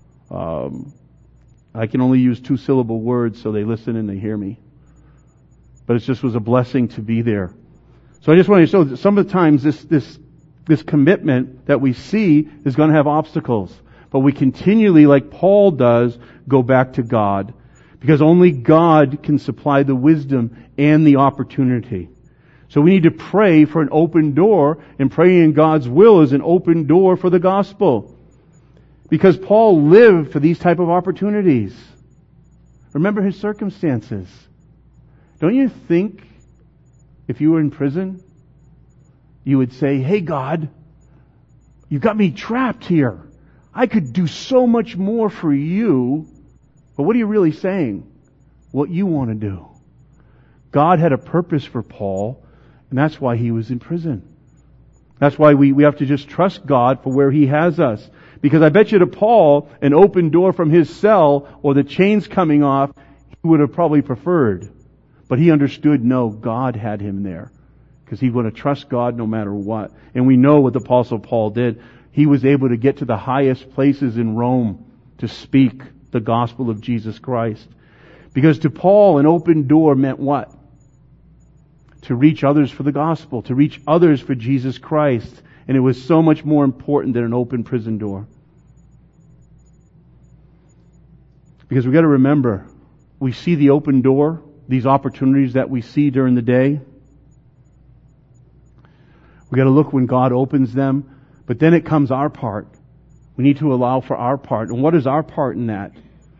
I can only use 2-syllable words so they listen and they hear me. But it just was a blessing to be there. So I just want to show that some of the times this commitment that we see is going to have obstacles. But we continually, like Paul does, go back to God. Because only God can supply the wisdom and the opportunity. So we need to pray for an open door, and praying in God's will is an open door for the gospel. Because Paul lived for these type of opportunities. Remember his circumstances. Don't you think if you were in prison, you would say, "Hey God, you got me trapped here. I could do so much more for you." But what are you really saying? What you want to do. God had a purpose for Paul, and that's why he was in prison. That's why we have to just trust God for where He has us. Because I bet you to Paul, an open door from his cell or the chains coming off, he would have probably preferred. But he understood, no, God had him there. Because he would have trust God no matter what. And we know what the Apostle Paul did. He was able to get to the highest places in Rome to speak the gospel of Jesus Christ. Because to Paul, an open door meant what? To reach others for the gospel, to reach others for Jesus Christ. And it was so much more important than an open prison door. Because we've got to remember, we see the open door, these opportunities that we see during the day. We've got to look when God opens them. But then it comes our part. We need to allow for our part. And what is our part in that?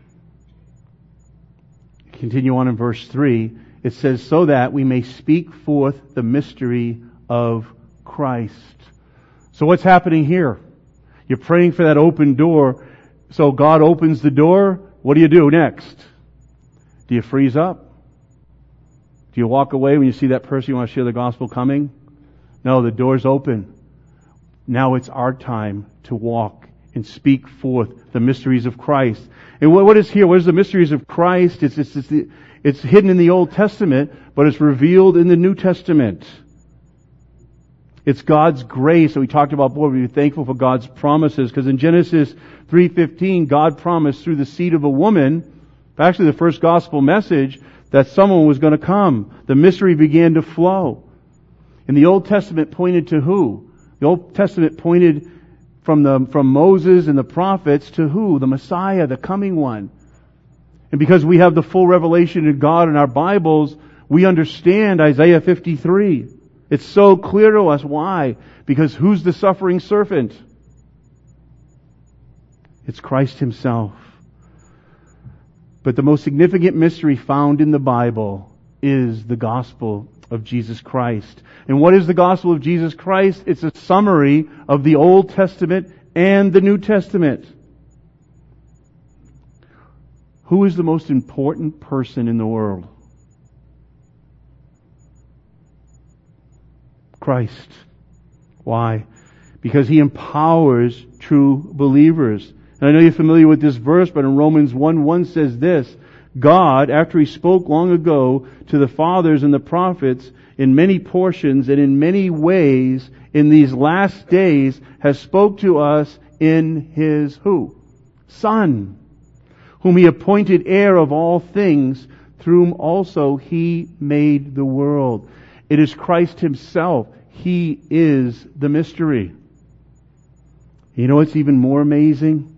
Continue on in verse 3. It says, so that we may speak forth the mystery of Christ. So what's happening here? You're praying for that open door. So God opens the door. What do you do next? Do you freeze up? Do you walk away when you see that person you want to share the gospel coming? No, the door's open. Now it's our time to walk and speak forth the mysteries of Christ. And what is here? What is the mysteries of Christ? It's hidden in the Old Testament, but it's revealed in the New Testament. It's God's grace that we talked about before. We're thankful for God's promises, because in Genesis 3:15, God promised through the seed of a woman, actually the first gospel message, that someone was going to come. The mystery began to flow. And the Old Testament pointed to who? The Old Testament pointed from Moses and the prophets to who? The Messiah, the coming one. And because we have the full revelation of God in our Bibles, we understand Isaiah 53. It's so clear to us. Why? Because who's the suffering servant? It's Christ Himself. But the most significant mystery found in the Bible is the gospel of Jesus Christ. And what is the gospel of Jesus Christ? It's a summary of the Old Testament and the New Testament. Who is the most important person in the world? Christ. Why? Because He empowers true believers. And I know you're familiar with this verse, but in Romans 1:1 says this, God, after He spoke long ago to the fathers and the prophets in many portions and in many ways in these last days, has spoke to us in His who? Son, whom He appointed heir of all things, through whom also He made the world. It is Christ Himself. He is the mystery. You know what's even more amazing?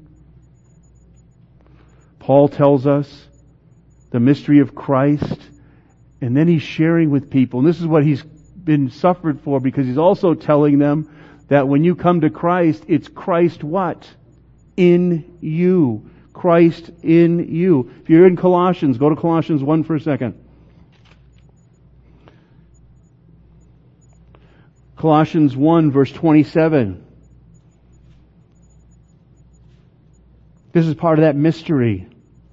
Paul tells us the mystery of Christ, and then he's sharing with people. And this is what he's been suffered for, because he's also telling them that when you come to Christ, it's Christ what? In you. Christ in you. If you're in Colossians, go to Colossians 1 for a second. Colossians 1 verse 27. This is part of that mystery.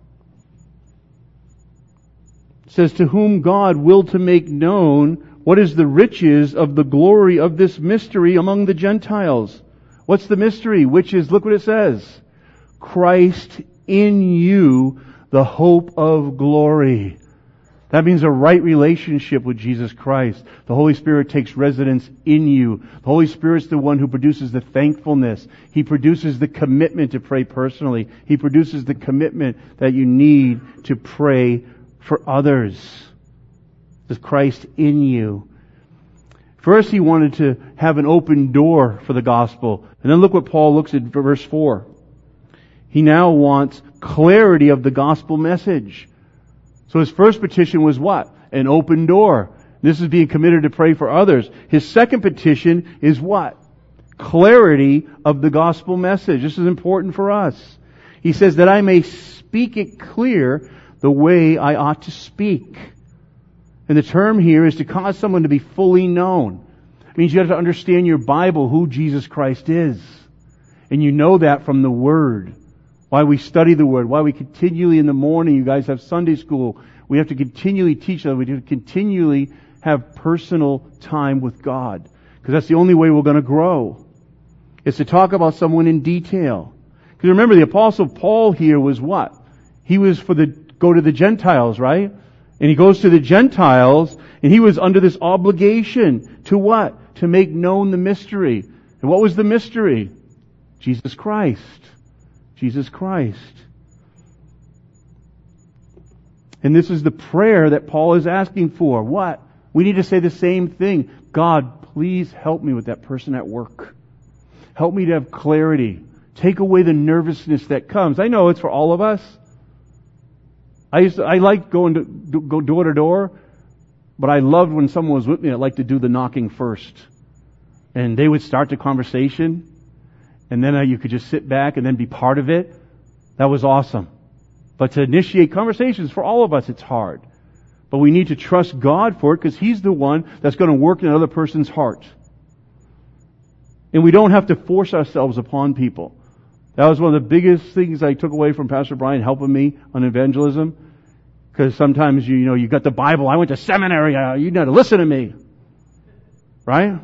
It says, to whom God willed to make known what is the riches of the glory of this mystery among the Gentiles. What's the mystery? Which is, look what it says, Christ in you, the hope of glory. That means a right relationship with Jesus Christ. The Holy Spirit takes residence in you. The Holy Spirit's the one who produces the thankfulness. He produces the commitment to pray personally. He produces the commitment that you need to pray for others. There's Christ in you. First, He wanted to have an open door for the gospel. And then look what Paul looks at verse 4. He now wants clarity of the gospel message. So his first petition was what? An open door. This is being committed to pray for others. His second petition is what? Clarity of the gospel message. This is important for us. He says that I may speak it clear the way I ought to speak. And the term here is to cause someone to be fully known. It means you have to understand your Bible, who Jesus Christ is. And you know that from the Word. Why we study the Word, why we continually in the morning, you guys have Sunday school. We have to continually teach them. We have to continually have personal time with God. Because that's the only way we're going to grow. It's to talk about someone in detail. Because remember, the Apostle Paul here was what? He was go to the Gentiles, right? And he goes to the Gentiles, and he was under this obligation to what? To make known the mystery. And what was the mystery? Jesus Christ. Jesus Christ. And this is the prayer that Paul is asking for. What? We need to say the same thing. God, please help me with that person at work. Help me to have clarity. Take away the nervousness that comes. I know it's for all of us. I liked going to go door to door, but I loved when someone was with me. I liked to do the knocking first. And they would start the conversation, and then you could just sit back and then be part of it. That was awesome. But to initiate conversations, for all of us, it's hard. But we need to trust God for it, because He's the one that's going to work in another person's heart. And we don't have to force ourselves upon people. That was one of the biggest things I took away from Pastor Brian helping me on evangelism. Because sometimes, you got the Bible. I went to seminary. You know to listen to me. Right?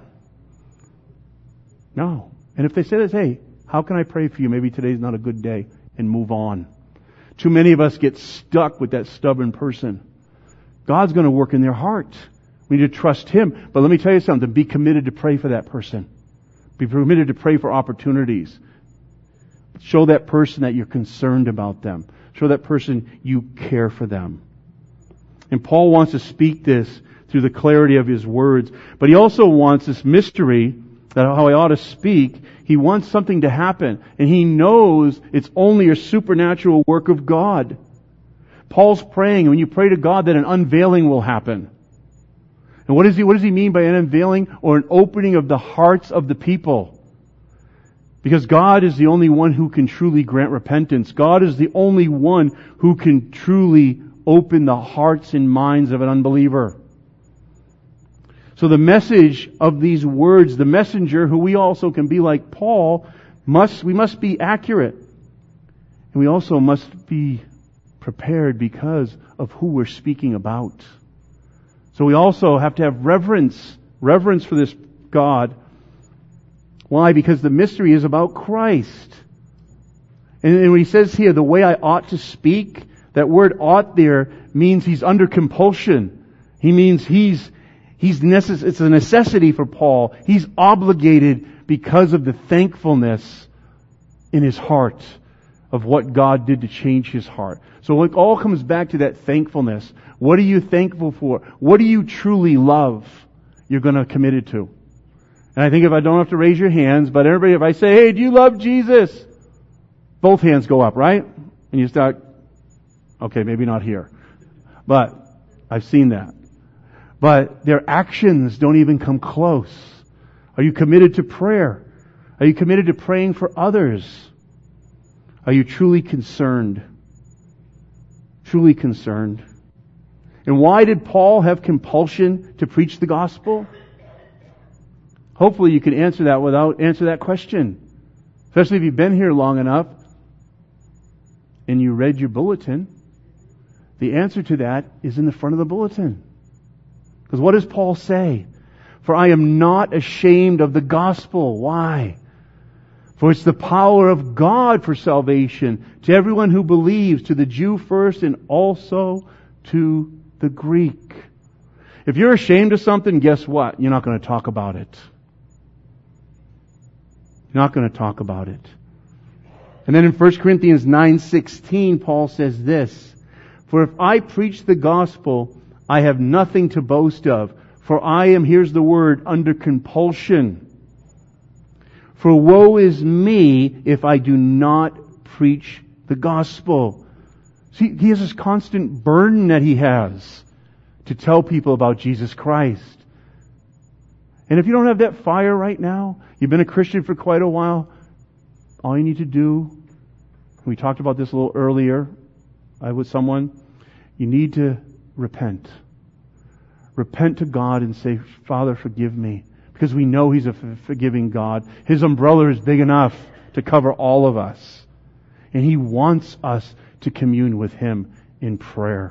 No. And if they say this, hey, how can I pray for you? Maybe today's not a good day. And move on. Too many of us get stuck with that stubborn person. God's going to work in their heart. We need to trust Him. But let me tell you something. Be committed to pray for that person. Be committed to pray for opportunities. Show that person that you're concerned about them. Show that person you care for them. And Paul wants to speak this through the clarity of his words. But he also wants this mystery, that how I ought to speak. He wants something to happen. And he knows it's only a supernatural work of God. Paul's praying, when you pray to God, that an unveiling will happen. And what does he mean by an unveiling or an opening of the hearts of the people? Because God is the only one who can truly grant repentance. God is the only one who can truly open the hearts and minds of an unbeliever. So the message of these words, the messenger, who we also can be like Paul, we must be accurate. And we also must be prepared because of who we're speaking about. So we also have to have reverence for this God. Why? Because the mystery is about Christ. And when he says here, the way I ought to speak, that word ought there means he's under compulsion. He means it's a necessity for Paul. He's obligated because of the thankfulness in his heart of what God did to change his heart. So it all comes back to that thankfulness. What are you thankful for? What do you truly love? You're going to commit it to. And I think if I don't have to raise your hands, but everybody, if I say, hey, do you love Jesus? Both hands go up, right? And you start, okay, maybe not here. But I've seen that. But their actions don't even come close. Are you committed to prayer? Are you committed to praying for others? Are you truly concerned? Truly concerned. And why did Paul have compulsion to preach the gospel? Hopefully you can answer that question. Especially if you've been here long enough and you read your bulletin. The answer to that is in the front of the bulletin. Because what does Paul say? For I am not ashamed of the gospel. Why? For it's the power of God for salvation to everyone who believes, to the Jew first and also to the Greek. If you're ashamed of something, guess what? You're not going to talk about it. You're not going to talk about it. And then in 1 Corinthians 9:16, Paul says this, for if I preach the gospel, I have nothing to boast of, for I am, here's the word, under compulsion. For woe is me if I do not preach the gospel. See, he has this constant burden that he has to tell people about Jesus Christ. And if you don't have that fire right now, you've been a Christian for quite a while, all you need to do, we talked about this a little earlier with someone, you need to repent. Repent to God and say, Father, forgive me. Because we know He's a forgiving God. His umbrella is big enough to cover all of us. And He wants us to commune with Him in prayer.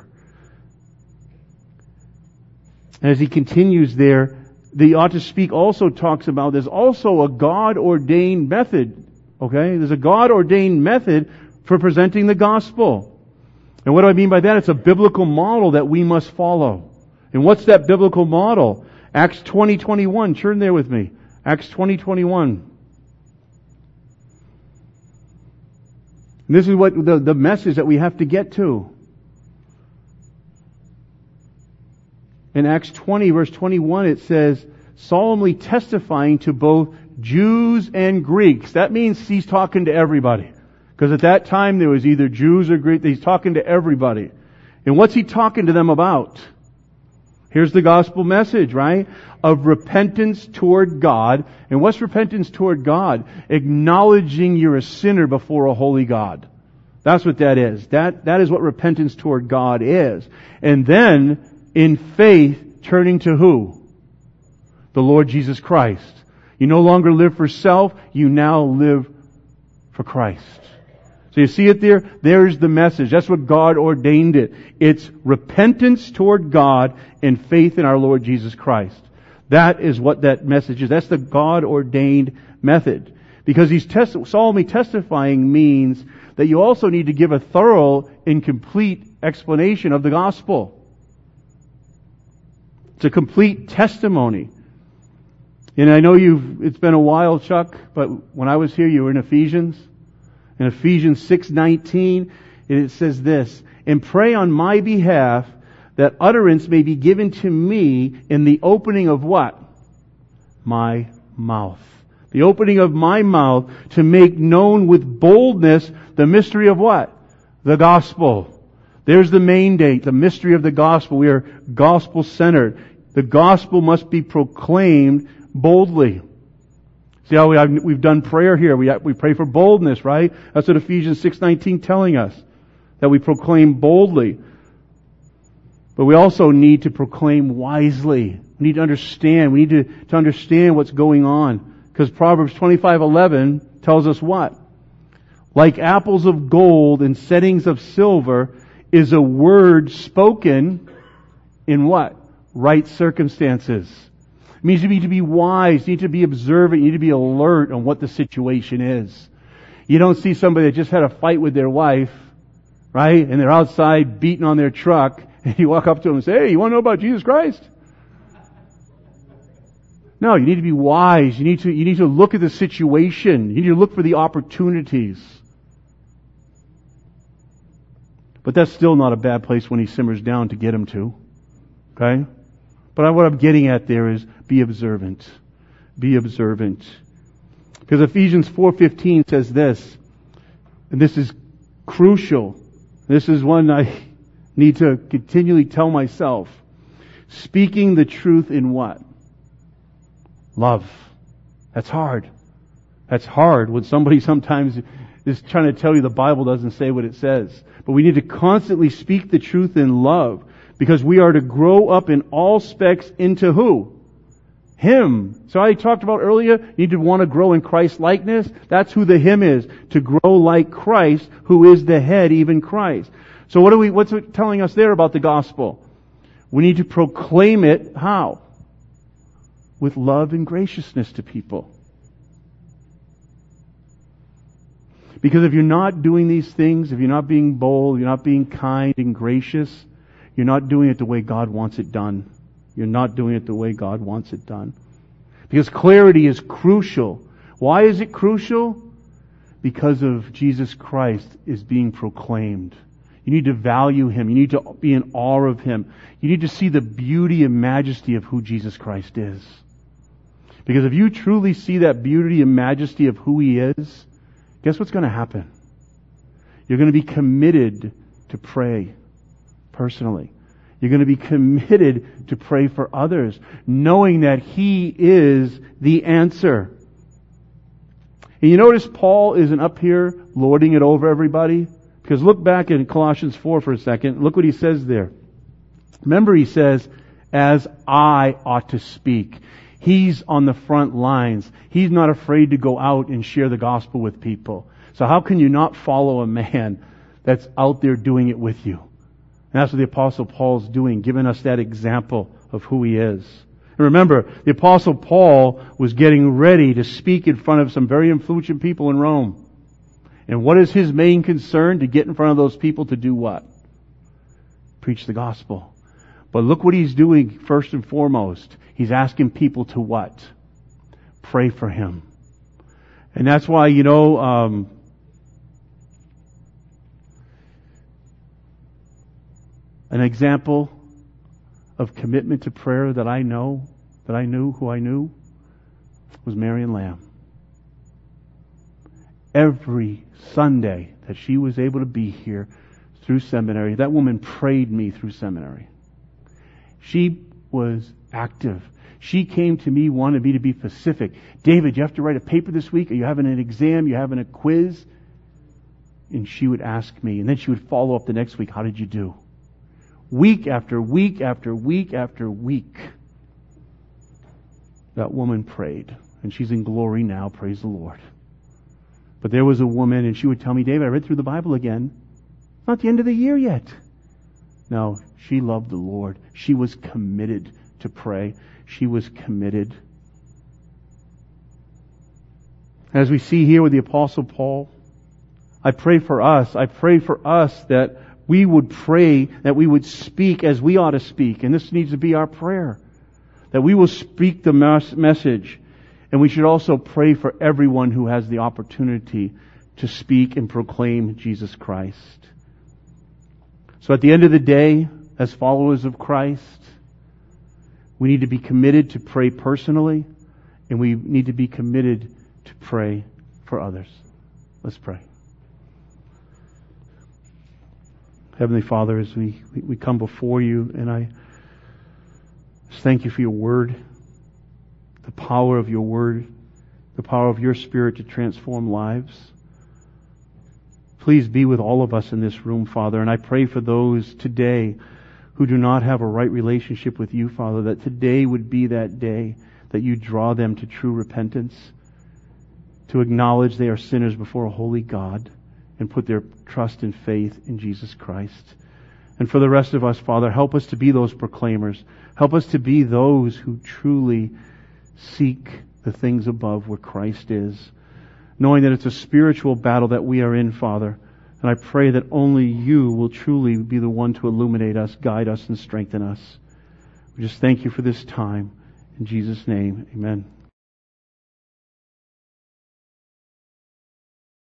And as he continues there, the ought to speak also talks about there's also a God-ordained method. Okay? There's a God-ordained method for presenting the gospel. And what do I mean by that? It's a biblical model that we must follow. And what's that biblical model? Acts 20:21. Turn there with me. Acts 20:21. This is what the message that we have to get to. In Acts 20, verse 21, it says, solemnly testifying to both Jews and Greeks. That means he's talking to everybody. Because at that time there was either Jews or Greeks. He's talking to everybody. And what's he talking to them about? Here's the gospel message, right? Of repentance toward God. And what's repentance toward God? Acknowledging you're a sinner before a holy God. That's what that is. That is what repentance toward God is. And then, in faith, turning to who? The Lord Jesus Christ. You no longer live for self, you now live for Christ. So you see it there? There's the message. That's what God ordained it. It's repentance toward God and faith in our Lord Jesus Christ. That is what that message is. That's the God-ordained method. Because he's solemnly testifying means that you also need to give a thorough and complete explanation of the gospel. It's a complete testimony. And I know it's been a while, Chuck, but when I was here, you were in Ephesians. In Ephesians 6:19, it says this, and pray on my behalf that utterance may be given to me in the opening of what? My mouth. The opening of my mouth to make known with boldness the mystery of what? The gospel. There's the main date, the mystery of the gospel. We are gospel-centered. The gospel must be proclaimed boldly. See how we've done prayer here. We pray for boldness, right? That's what Ephesians 6:19 telling us. That we proclaim boldly. But we also need to proclaim wisely. We need to understand. We need to understand what's going on. Because Proverbs 25:11 tells us what? Like apples of gold and settings of silver is a word spoken in what? Right circumstances. It means you need to be wise, you need to be observant, you need to be alert on what the situation is. You don't see somebody that just had a fight with their wife, right? And they're outside beating on their truck, and you walk up to them and say, hey, you want to know about Jesus Christ? No, you need to be wise. You need to look at the situation. You need to look for the opportunities. But that's still not a bad place when he simmers down to get him to. Okay? But what I'm getting at there is be observant. Be observant. Because Ephesians 4:15 says this, and this is crucial. This is one I need to continually tell myself. Speaking the truth in what? Love. That's hard. That's hard when somebody sometimes is trying to tell you the Bible doesn't say what it says. But we need to constantly speak the truth in love. Because we are to grow up in all specs into who? Him. So I talked about earlier, you need to want to grow in Christ likeness. That's who the him is. To grow like Christ, who is the head, even Christ. So what's it telling us there about the gospel? We need to proclaim it, how? With love and graciousness to people. Because if you're not doing these things, if you're not being bold, you're not being kind and gracious, you're not doing it the way God wants it done. You're not doing it the way God wants it done. Because clarity is crucial. Why is it crucial? Because of Jesus Christ is being proclaimed. You need to value Him. You need to be in awe of Him. You need to see the beauty and majesty of who Jesus Christ is. Because if you truly see that beauty and majesty of who He is, guess what's going to happen? You're going to be committed to pray personally. You're going to be committed to pray for others, knowing that He is the answer. And you notice Paul isn't up here lording it over everybody? Because look back in Colossians 4 for a second. Look what he says there. Remember, he says, as I ought to speak. He's on the front lines. He's not afraid to go out and share the gospel with people. So how can you not follow a man that's out there doing it with you? And that's what the Apostle Paul's doing, giving us that example of who he is. And remember, the Apostle Paul was getting ready to speak in front of some very influential people in Rome. And what is his main concern? To get in front of those people to do what? Preach the gospel. But look what he's doing first and foremost. He's asking people to what? Pray for him. And that's why, an example of commitment to prayer that I knew, who I knew, was Marion Lamb. Every Sunday that she was able to be here through seminary, that woman prayed me through seminary. She was active. She came to me, wanted me to be specific. David, you have to write a paper this week? Are you having an exam? You having a quiz? And she would ask me, and then she would follow up the next week. How did you do? Week after week after week after week, that woman prayed. And she's in glory now, praise the Lord. But there was a woman, and she would tell me, David, I read through the Bible again. It's not the end of the year yet. No, she loved the Lord. She was committed to pray. She was committed. As we see here with the Apostle Paul, I pray for us. I pray for us that we would pray, that we would speak as we ought to speak. And this needs to be our prayer. That we will speak the message. And we should also pray for everyone who has the opportunity to speak and proclaim Jesus Christ. So at the end of the day, as followers of Christ, we need to be committed to pray personally, and we need to be committed to pray for others. Let's pray. Heavenly Father, as we come before you, and I just thank you for your word, the power of your word, the power of your Spirit to transform lives. Please be with all of us in this room, Father, and I pray for those today who do not have a right relationship with you, Father, that today would be that day that you draw them to true repentance, to acknowledge they are sinners before a holy God, and put their trust and faith in Jesus Christ. And for the rest of us, Father, help us to be those proclaimers. Help us to be those who truly seek the things above where Christ is, knowing that it's a spiritual battle that we are in, Father. And I pray that only you will truly be the one to illuminate us, guide us, and strengthen us. We just thank you for this time. In Jesus' name, amen.